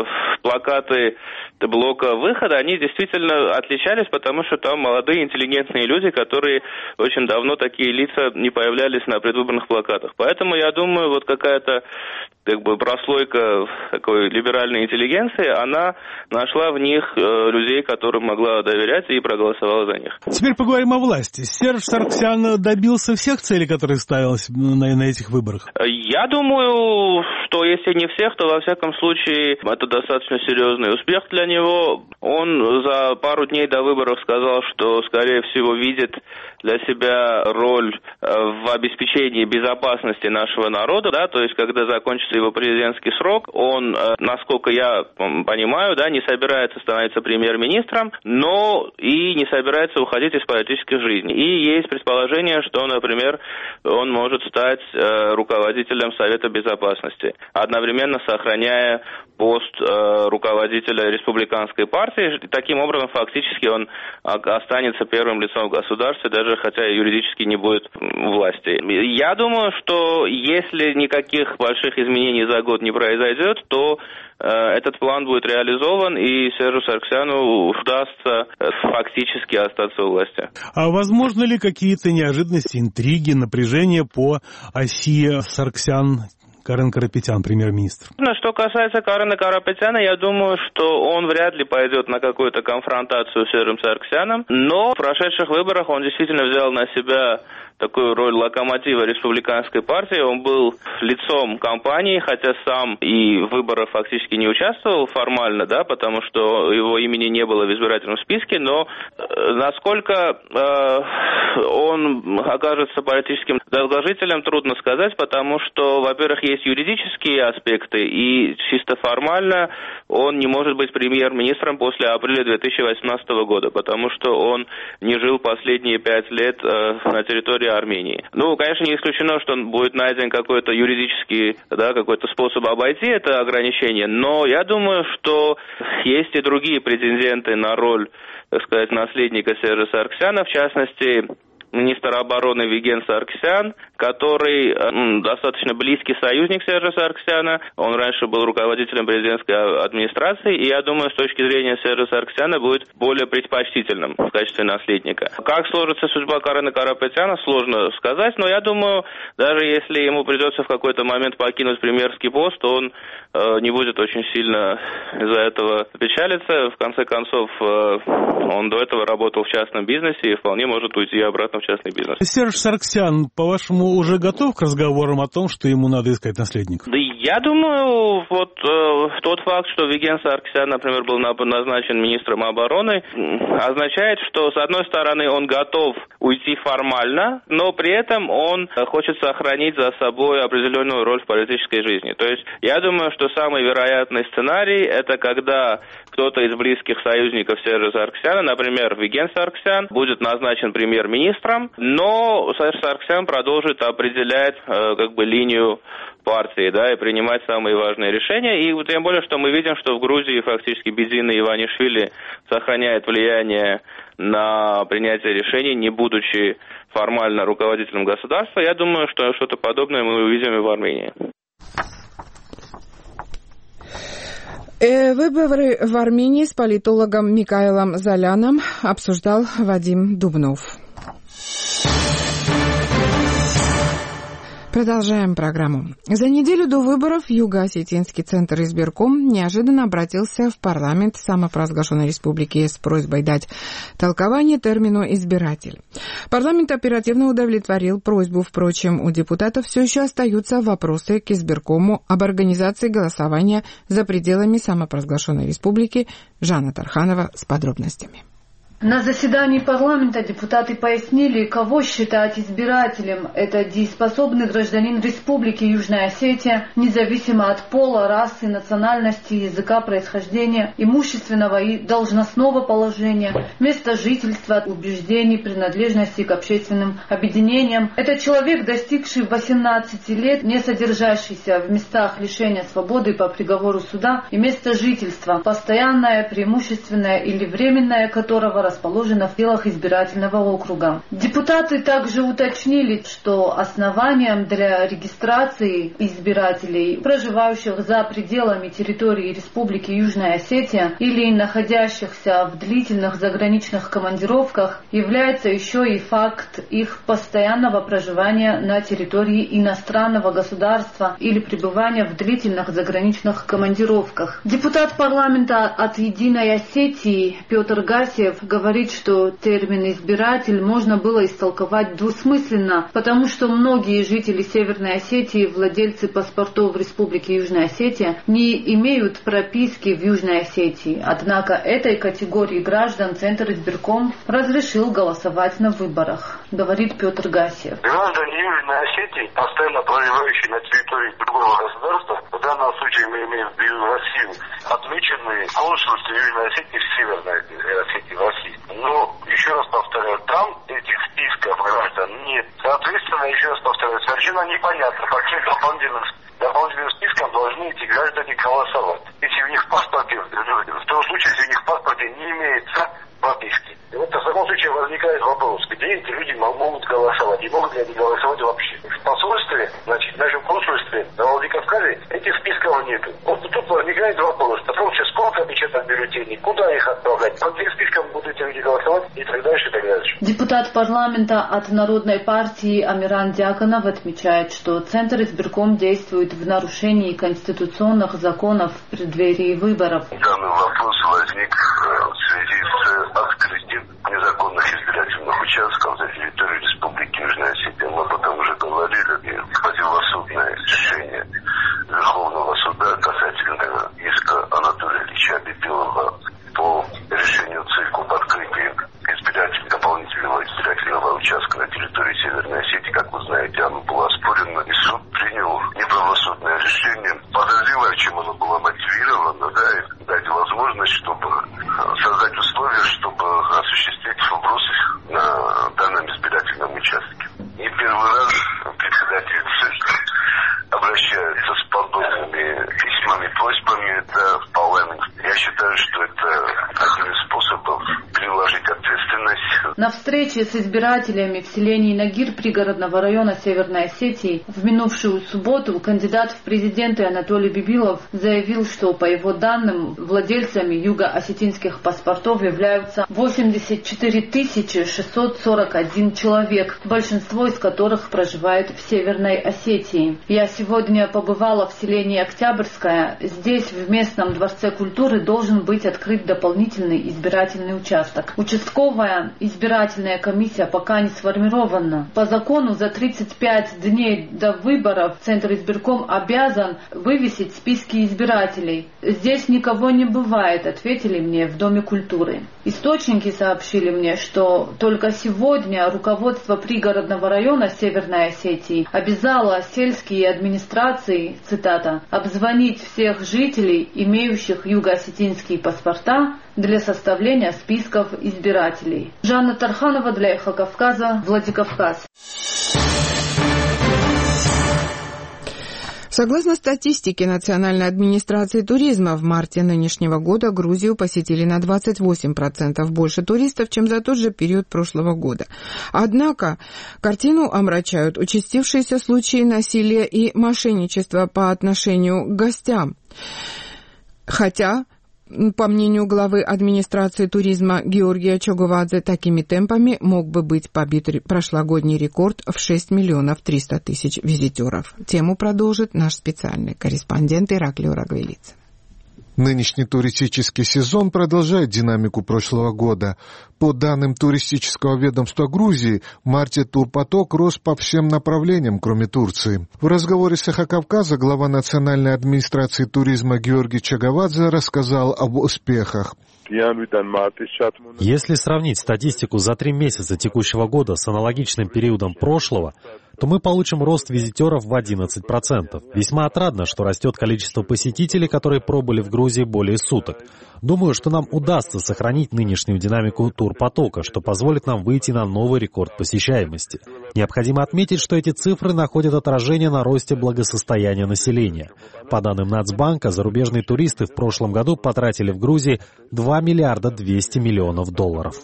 плакаты блока «Выхода», они действительно отличались, потому что там молодые, интеллигентные люди, которые очень давно такие лица не появлялись на предвыборных плакатах. Поэтому я думаю, вот какая-то как бы прослойка такой либеральной интеллигенции, она нашла в них людей, которым могла доверять, и проголосовала за них.
Теперь поговорим о власти. Серж Саргсян добился всех целей, которые ставились на этих выборах?
Я думаю, что если не всех, то во всяком случае это достаточно серьезный успех для него. Он за пару дней до выборов сказал, что, скорее всего, видит для себя роль в обеспечении безопасности нашего народа, да, то есть когда закончится его президентский срок, он, насколько я понимаю, да, не собирается становиться премьер-министром, но и не собирается уходить из политической жизни. И есть предположение, что, например, он может стать руководителем Совета Безопасности, одновременно сохраняя пост руководителя республиканской партии. Таким образом, фактически он останется первым лицом в государстве, даже хотя юридически не будет власти. Я думаю, что если никаких больших изменений за год не произойдет, то этот план будет реализован, и Сержу Саргсяну удастся фактически остаться у власти.
А возможно ли какие-то неожиданности, интриги, напряжения по оси Саргсян Карен Карапетян, премьер-министр?
Что касается Карена Карапетяна, я думаю, что он вряд ли пойдет на какую-то конфронтацию с Сержем Саргсяном, но в прошедших выборах он действительно взял на себя такую роль локомотива республиканской партии. Он был лицом кампании, хотя сам и в выборах фактически не участвовал формально, да, потому что его имени не было в избирательном списке, но насколько он окажется политическим долгожителем, трудно сказать, потому что, во-первых, есть юридические аспекты, и чисто формально он не может быть премьер-министром после апреля 2018 года, потому что он не жил последние 5 лет на территории Армении. Ну, конечно, не исключено, что будет найден какой-то юридический, да, какой-то способ обойти это ограничение, но я думаю, что есть и другие претенденты на роль, так сказать, наследника Сержа Саргсяна, в частности, министр обороны Виген Саргсян, который достаточно близкий союзник Сержа Саргсяна. Он раньше был руководителем президентской администрации, и я думаю, с точки зрения Сержа Саргсяна будет более предпочтительным в качестве наследника. Как сложится судьба Карена Карапетяна, сложно сказать, но я думаю, даже если ему придется в какой-то момент покинуть премьерский пост, то он не будет очень сильно из-за этого печалиться. В конце концов, он до этого работал в частном бизнесе и вполне может уйти обратно в частный бизнес.
Серж Саргсян, по-вашему, уже готов к разговорам о том, что ему надо искать наследника?
Да я думаю, вот тот факт, что Виген Саргсян, например, был назначен министром обороны, означает, что, с одной стороны, он готов уйти формально, но при этом он хочет сохранить за собой определенную роль в политической жизни. То есть я думаю, что самый вероятный сценарий – это когда кто-то из близких союзников Сержа Саргсяна, например, Виген Саргсян, будет назначен премьер-министром, но Серж Саргсян продолжит определять как бы линию партии, да, и принимать самые важные решения. И тем более, что мы видим, что в Грузии фактически Бедзина Иванишвили сохраняет влияние на принятие решений, не будучи формально руководителем государства. Я думаю, что что-то подобное мы увидим и в Армении.
Выборы в Армении с политологом Микаэлом Заляном обсуждал Вадим Дубнов. Продолжаем программу. За неделю до выборов Юго-Осетинский центр избирком неожиданно обратился в парламент самопровозглашенной республики с просьбой дать толкование термину «избиратель». Парламент оперативно удовлетворил просьбу. Впрочем, у депутатов все еще остаются вопросы к избиркому об организации голосования за пределами самопровозглашенной республики. Жанна Тарханова с подробностями.
На заседании парламента депутаты пояснили, кого считать избирателем. Это дееспособный гражданин Республики Южная Осетия, независимо от пола, расы, национальности, языка, происхождения, имущественного и должностного положения, места жительства, убеждений, принадлежности к общественным объединениям. Это человек, достигший 18 лет, не содержащийся в местах лишения свободы по приговору суда, и место жительства, постоянное, преимущественное или временное которого расположено в пределах избирательного округа. Депутаты также уточнили, что основанием для регистрации избирателей, проживающих за пределами территории Республики Южная Осетия или находящихся в длительных заграничных командировках, является еще и факт их постоянного проживания на территории иностранного государства или пребывания в длительных заграничных командировках. Депутат парламента от «Единой Осетии» Петр Гасев говорит, что термин «избиратель» можно было истолковать двусмысленно, потому что многие жители Северной Осетии, владельцы паспортов в Республике Южная Осетия, не имеют прописки в Южной Осетии. Однако этой категории граждан Центр избирком разрешил голосовать на выборах, говорит Петр Гасев.
Граждане Южной Осетии, постоянно проживающие на территории другого государства, в данном случае мы имеем в виду Россию, отмеченные в консульстве Южной Осетии в Северной Осетии в России. Но, еще раз повторяю, там этих списков граждан нет. Соответственно, еще раз повторяю, совершенно непонятно, по каким дополнительным спискам должны эти граждане голосовать. Если у них в паспорте, в том случае, если у них в паспорте не имеется прописки. И вот в таком случае возникает вопрос, где эти люди могут голосовать, и могут ли они голосовать вообще. В посольстве, значит, в нашем консульстве на Владикавказе этих списков нету. Вот тут возникает вопрос, потому что сколько печатать бюллетеней, куда их отправлять, по каким спискам будут эти люди голосовать и так дальше, и так дальше.
Депутат парламента от Народной партии Амиран Дьяконов отмечает, что Центр избирком действует в нарушении конституционных законов в преддверии выборов.
Данный вопрос возник в связи с открытием незаконных избирательных участков за территорией Республики Южная Осетия. Мы об этом уже говорили, и противосудное решение Верховного суда касательно иска Анатолия Ильича Бибилова по решению ЦИК об открытии дополнительного избирательного участка на территории Северной Осетии. Как вы знаете, оно было оспорено, и суд принял неправосудное решение. Подозреваю, чем оно было мотивировано, да, и дать возможность, чтобы создать условия, чтобы осуществить вброс на данном избирательном участке. Не первый раз председатель ЦИК обращаются с подобными письмами, просьбами в парламент. Я считаю, что это один из способов приложить ответственность.
На встрече с избирателями в селении Нагир пригородного района Северной Осетии в минувшую субботу кандидат в президенты Анатолий Бибилов заявил, что, по его данным, владельцами юго-осетинских паспортов являются 84 641 человек, большинство из которых проживает в Северной Осетии. Я сегодня побывала в селении Октябрьское. Здесь, в местном дворце культуры, должен быть открыт дополнительный избирательный участок. Участковая избирательная комиссия пока не сформирована. По закону за 35 дней до выборов Центр избирком обязан вывесить списки избирателей. Здесь никого не бывает, ответили мне в Доме культуры. Источники сообщили мне, что только сегодня руководство пригородного района Северной Осетии обязало сельские администрации, цитата, обзвонить всех жителей, имеющих юго-осетинские паспорта, для составления списков избирателей. Жанна Тарханова для Эхо Кавказа, Владикавказ.
Согласно статистике Национальной администрации туризма, в марте нынешнего года Грузию посетили на 28% больше туристов, чем за тот же период прошлого года. Однако картину омрачают участившиеся случаи насилия и мошенничества по отношению к гостям. Хотя, по мнению главы администрации туризма Георгия Чоговадзе, такими темпами мог бы быть побит прошлогодний рекорд в 6 миллионов 300 тысяч визитеров. Тему продолжит наш специальный корреспондент Ираклий Урагвелидзе.
Нынешний туристический сезон продолжает динамику прошлого года. По данным туристического ведомства Грузии, в марте турпоток рос по всем направлениям, кроме Турции. В разговоре с Эхо Кавказа глава Национальной администрации туризма Георгий Чоговадзе рассказал об успехах.
Если сравнить статистику за 3 месяца текущего года с аналогичным периодом прошлого, то мы получим рост визитеров в 11%. Весьма отрадно, что растет количество посетителей, которые пробыли в Грузии более суток. Думаю, что нам удастся сохранить нынешнюю динамику турпотока, что позволит нам выйти на новый рекорд посещаемости. Необходимо отметить, что эти цифры находят отражение на росте благосостояния населения. По данным Нацбанка, зарубежные туристы в прошлом году потратили в Грузии $2 миллиарда 200 миллионов долларов.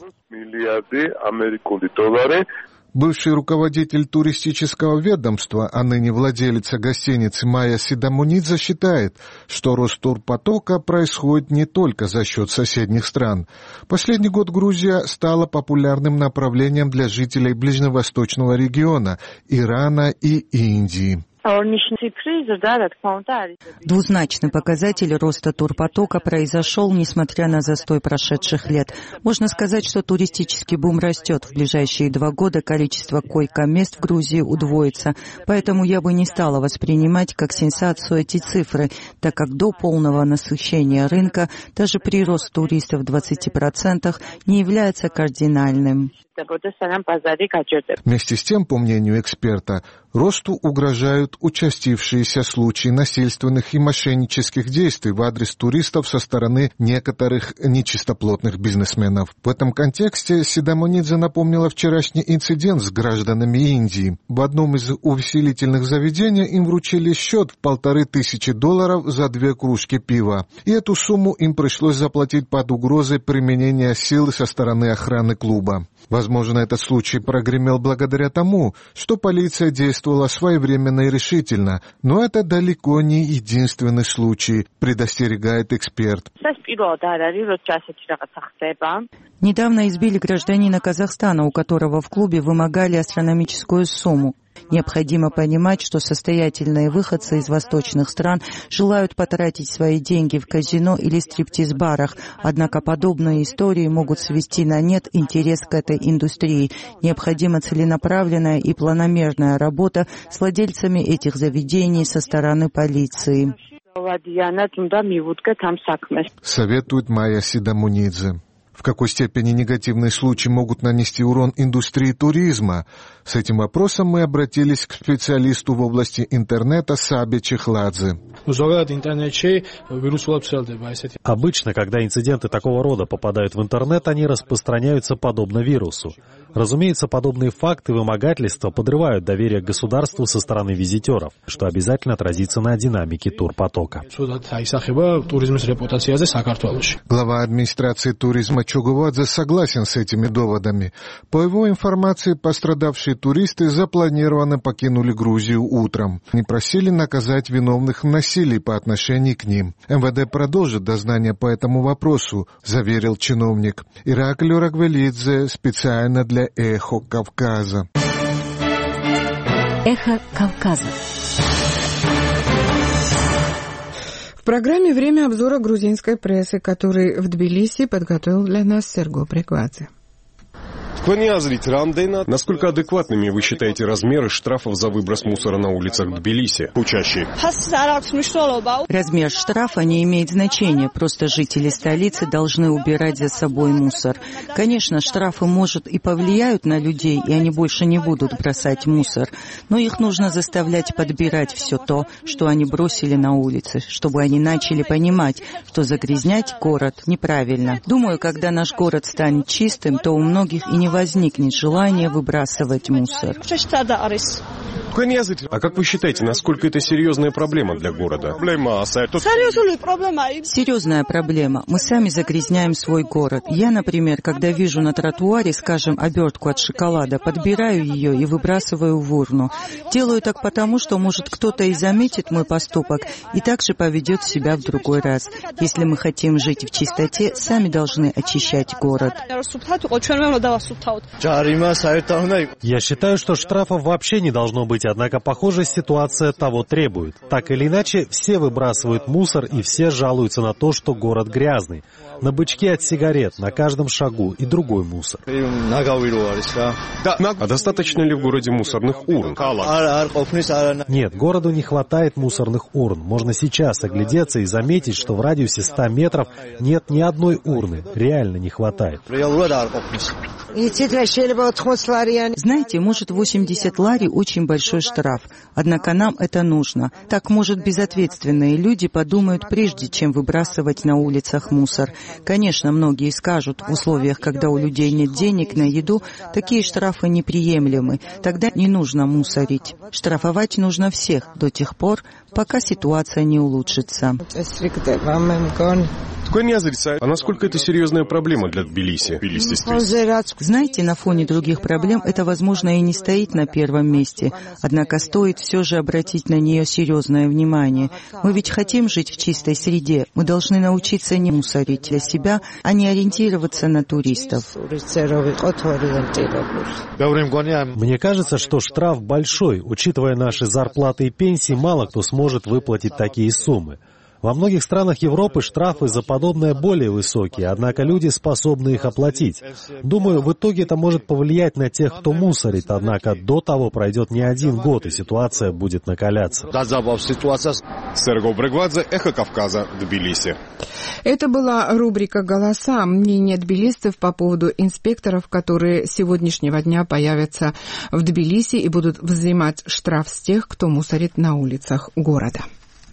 Бывший руководитель туристического ведомства, а ныне владелица гостиницы Майя Сидамунидзе считает, что рост турпотока происходит не только за счет соседних стран. Последний год Грузия стала популярным направлением для жителей ближневосточного региона, Ирана и Индии.
Двузначный показатель роста турпотока произошел, несмотря на застой прошедших лет. Можно сказать, что туристический бум растет. В ближайшие 2 года количество койко-мест в Грузии удвоится. Поэтому я бы не стала воспринимать как сенсацию эти цифры, так как до полного насыщения рынка даже прирост туристов в 20% не является кардинальным.
Вместе с тем, по мнению эксперта, росту угрожают участившиеся случаи насильственных и мошеннических действий в адрес туристов со стороны некоторых нечистоплотных бизнесменов. В этом контексте Сидамунидзе напомнила вчерашний инцидент с гражданами Индии. В одном из увеселительных заведений им вручили счет в $1500 за 2 кружки пива. И эту сумму им пришлось заплатить под угрозой применения силы со стороны охраны клуба. Возможно, этот случай прогремел благодаря тому, что полиция действовала своевременно и решительно, но это далеко не единственный случай, предостерегает эксперт.
Недавно избили гражданина Казахстана, у которого в клубе вымогали астрономическую сумму. Необходимо понимать, что состоятельные выходцы из восточных стран желают потратить свои деньги в казино или стриптиз-барах, однако подобные истории могут свести на нет интерес к этой индустрии. Необходима целенаправленная и планомерная работа с владельцами этих заведений со стороны полиции.
Советует Майя Сидамунидзе. В какой степени негативные случаи могут нанести урон индустрии туризма? С этим вопросом мы обратились к специалисту в области интернета Сабе Чехладзе.
Обычно, когда инциденты такого рода попадают в интернет, они распространяются подобно вирусу. Разумеется, подобные факты вымогательства подрывают доверие к государству со стороны визитеров, что обязательно отразится на динамике турпотока.
Глава администрации туризма Чугувадзе согласен с этими доводами. По его информации, пострадавшие туристы запланированно покинули Грузию утром. Они просили наказать виновных в насилии по отношению к ним. МВД продолжит дознание по этому вопросу, заверил чиновник. Ираклий Рагвелидзе специально для «Эхо Кавказа».
«Эхо Кавказа».
В программе «Время обзора грузинской прессы», который в Тбилиси подготовил для нас Серго Приквадзе.
Насколько адекватными вы считаете размеры штрафов за выброс мусора на улицах Тбилиси? Учащие.
Размер штрафа не имеет значения, просто жители столицы должны убирать за собой мусор. Конечно, штрафы, может, и повлияют на людей, и они больше не будут бросать мусор, но их нужно заставлять подбирать все то, что они бросили на улице, чтобы они начали понимать, что загрязнять город неправильно. Думаю, когда наш город станет чистым, то у многих и не возникнет желание выбрасывать мусор.
А как вы считаете, насколько это серьезная проблема для города?
Серьезная проблема. Мы сами загрязняем свой город. Я, например, когда вижу на тротуаре, скажем, обертку от шоколада, подбираю ее и выбрасываю в урну. Делаю так потому, что, может, кто-то и заметит мой поступок и также поведет себя в другой раз. Если мы хотим жить в чистоте, сами должны очищать город.
Я считаю, что штрафов вообще не должно быть Здравствуйте, однако, похоже, ситуация того требует. Так или иначе, все выбрасывают мусор и все жалуются на то, что город грязный. На бычки от сигарет, на каждом шагу и другой мусор.
А достаточно ли в городе мусорных урн?
Нет, городу не хватает мусорных урн. Можно сейчас оглядеться и заметить, что в радиусе 100 метров нет ни одной урны. Реально не хватает.
Знаете, может, 80 лари очень большой штраф. Однако нам это нужно. Так, может, безответственные люди подумают, прежде чем выбрасывать на улицах мусор. Конечно, многие скажут, в условиях, когда у людей нет денег на еду, такие штрафы неприемлемы. Тогда не нужно мусорить. Штрафовать нужно всех до тех пор, пока ситуация не улучшится.
А насколько это серьезная проблема для Тбилиси?
Знаете, на фоне других проблем это, возможно, и не стоит на первом месте. Однако стоит все же обратить на нее серьезное внимание. Мы ведь хотим жить в чистой среде. Мы должны научиться не мусорить для себя, а не ориентироваться на туристов.
Мне кажется, что штраф большой. Учитывая наши зарплаты и пенсии, мало кто сможет выплатить такие суммы. Во многих странах Европы штрафы за подобное более высокие, однако люди способны их оплатить. Думаю, в итоге это может повлиять на тех, кто мусорит, однако до того пройдет не один год, и ситуация будет накаляться.
Серго Брегвадзе, Эхо Кавказа, Тбилиси.
Это была рубрика «Голоса». Мнение тбилисцев по поводу инспекторов, которые с сегодняшнего дня появятся в Тбилиси и будут взимать штраф с тех, кто мусорит на улицах города.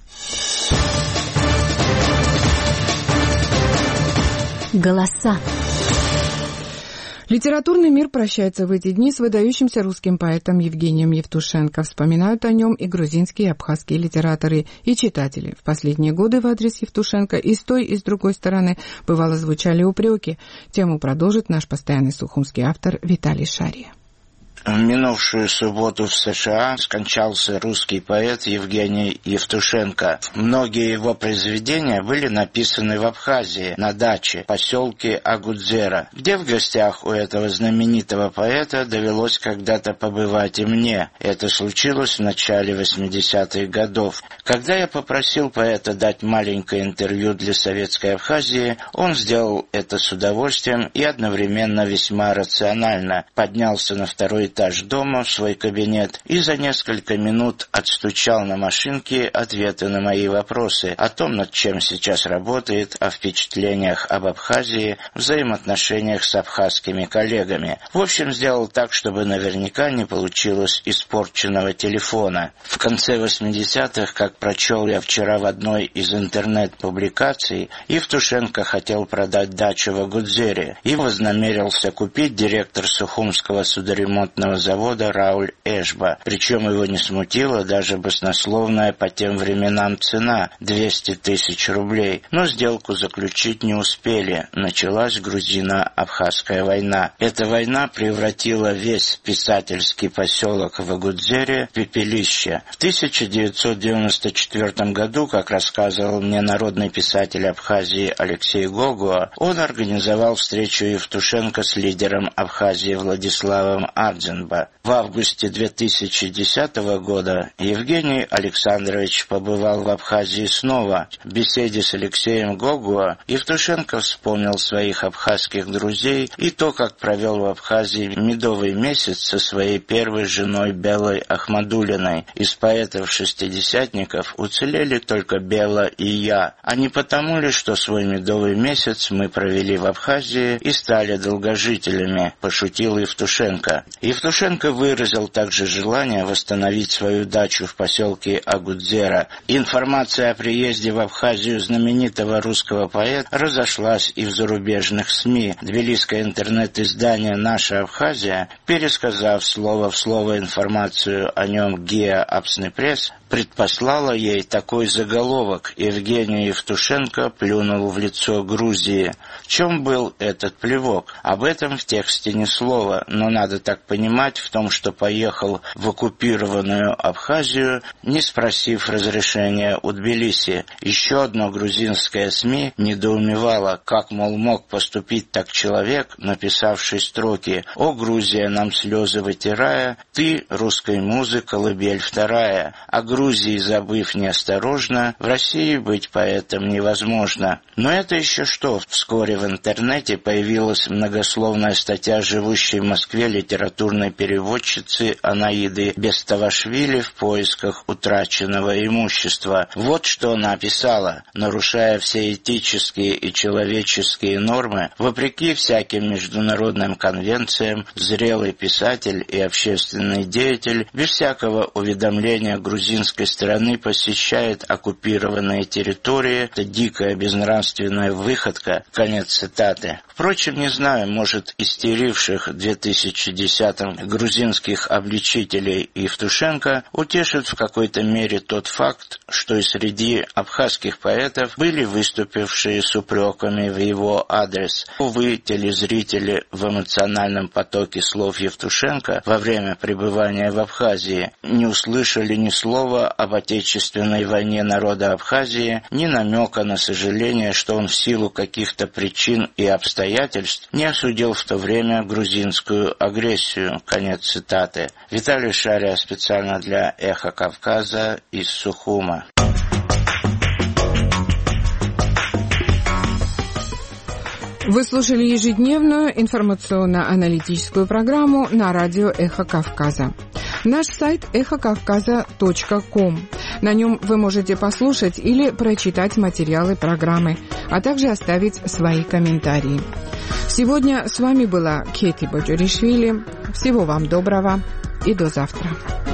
Голоса.
Литературный мир прощается в эти дни с выдающимся русским поэтом Евгением Евтушенко. Вспоминают о нем и грузинские, и абхазские литераторы и читатели. В последние годы в адрес Евтушенко и с той, и с другой стороны бывало звучали упреки. Тему продолжит наш постоянный сухумский автор Виталий Шария.
В минувшую субботу в США скончался русский поэт Евгений Евтушенко. Многие его произведения были написаны в Абхазии, на даче, в поселке Агудзера, где в гостях у этого знаменитого поэта довелось когда-то побывать и мне. Это случилось в начале 80-х годов. Когда я попросил поэта дать маленькое интервью для советской Абхазии, он сделал это с удовольствием и одновременно весьма рационально. Поднялся на второй этаж дома в свой кабинет и за несколько минут отстучал на машинке ответы на мои вопросы о том, над чем сейчас работает, о впечатлениях об Абхазии, взаимоотношениях с абхазскими коллегами. В общем, сделал так, чтобы наверняка не получилось испорченного телефона. В конце 80-х, как прочел я вчера в одной из интернет-публикаций, Евтушенко хотел продать дачу в Агудзере и вознамерился купить директор Сухумского судоремонтного завода Рауль Эшба. Причем его не смутила даже баснословная по тем временам цена – 200 тысяч рублей. Но сделку заключить не успели. Началась грузино-абхазская война. Эта война превратила весь писательский поселок в Агудзере в пепелище. В 1994 году, как рассказывал мне народный писатель Абхазии Алексей Гогуа, он организовал встречу Евтушенко с лидером Абхазии Владиславом Ардзенбо. В августе 2010 года Евгений Александрович побывал в Абхазии снова. В беседе с Алексеем Гогуа Евтушенко вспомнил своих абхазских друзей и то, как провел в Абхазии медовый месяц со своей первой женой Белой Ахмадулиной. Из поэтов-шестидесятников уцелели только Бела и я. А не потому ли, что свой медовый месяц мы провели в Абхазии и стали долгожителями, пошутил Евтушенко. Евтушенко выразил также желание восстановить свою дачу в поселке Агудзера. Информация о приезде в Абхазию знаменитого русского поэта разошлась и в зарубежных СМИ. Тбилисское интернет-издание «Наша Абхазия», пересказав слово в слово информацию о нем ГИА «Апсный пресс», предпослала ей такой заголовок: «Евгений Евтушенко плюнул в лицо Грузии». В чем был этот плевок? Об этом в тексте ни слова, но надо так понимать, понимать в том, что поехал в оккупированную Абхазию, не спросив разрешения у Тбилиси. Еще одно грузинское СМИ недоумевало, как, мол, мог поступить так человек, написавший строки «О, Грузия, нам слезы вытирая, ты, русской музы, колыбель вторая, о Грузии забыв неосторожно, в России быть поэтом невозможно». Но это еще что? Вскоре в интернете появилась многословная статья живущей в Москве литературной переводчицы Анаиды Беставашвили в поисках утраченного имущества. Вот что она писала: нарушая все этические и человеческие нормы, вопреки всяким международным конвенциям, зрелый писатель и общественный деятель без всякого уведомления грузинской стороны посещает оккупированные территории. Это дикая безнравственная выходка. Конец цитаты. Впрочем, не знаю, может, истеривших в 2010-м грузинских обличителей Евтушенко утешит в какой-то мере тот факт, что и среди абхазских поэтов были выступившие с упреками в его адрес. Увы, телезрители в эмоциональном потоке слов Евтушенко во время пребывания в Абхазии не услышали ни слова об отечественной войне народа Абхазии, ни намека на сожаление, что он в силу каких-то причин и обстоятельств не осудил в то время грузинскую агрессию. Конец цитаты. Виталий Шария специально для «Эхо Кавказа» из Сухума.
Вы слушали ежедневную информационно-аналитическую программу на радио «Эхо Кавказа». Наш сайт эхокавказа.ком. На нем вы можете послушать или прочитать материалы программы, а также оставить свои комментарии. Сегодня с вами была Кети Боджоришвили. Всего вам доброго и до завтра.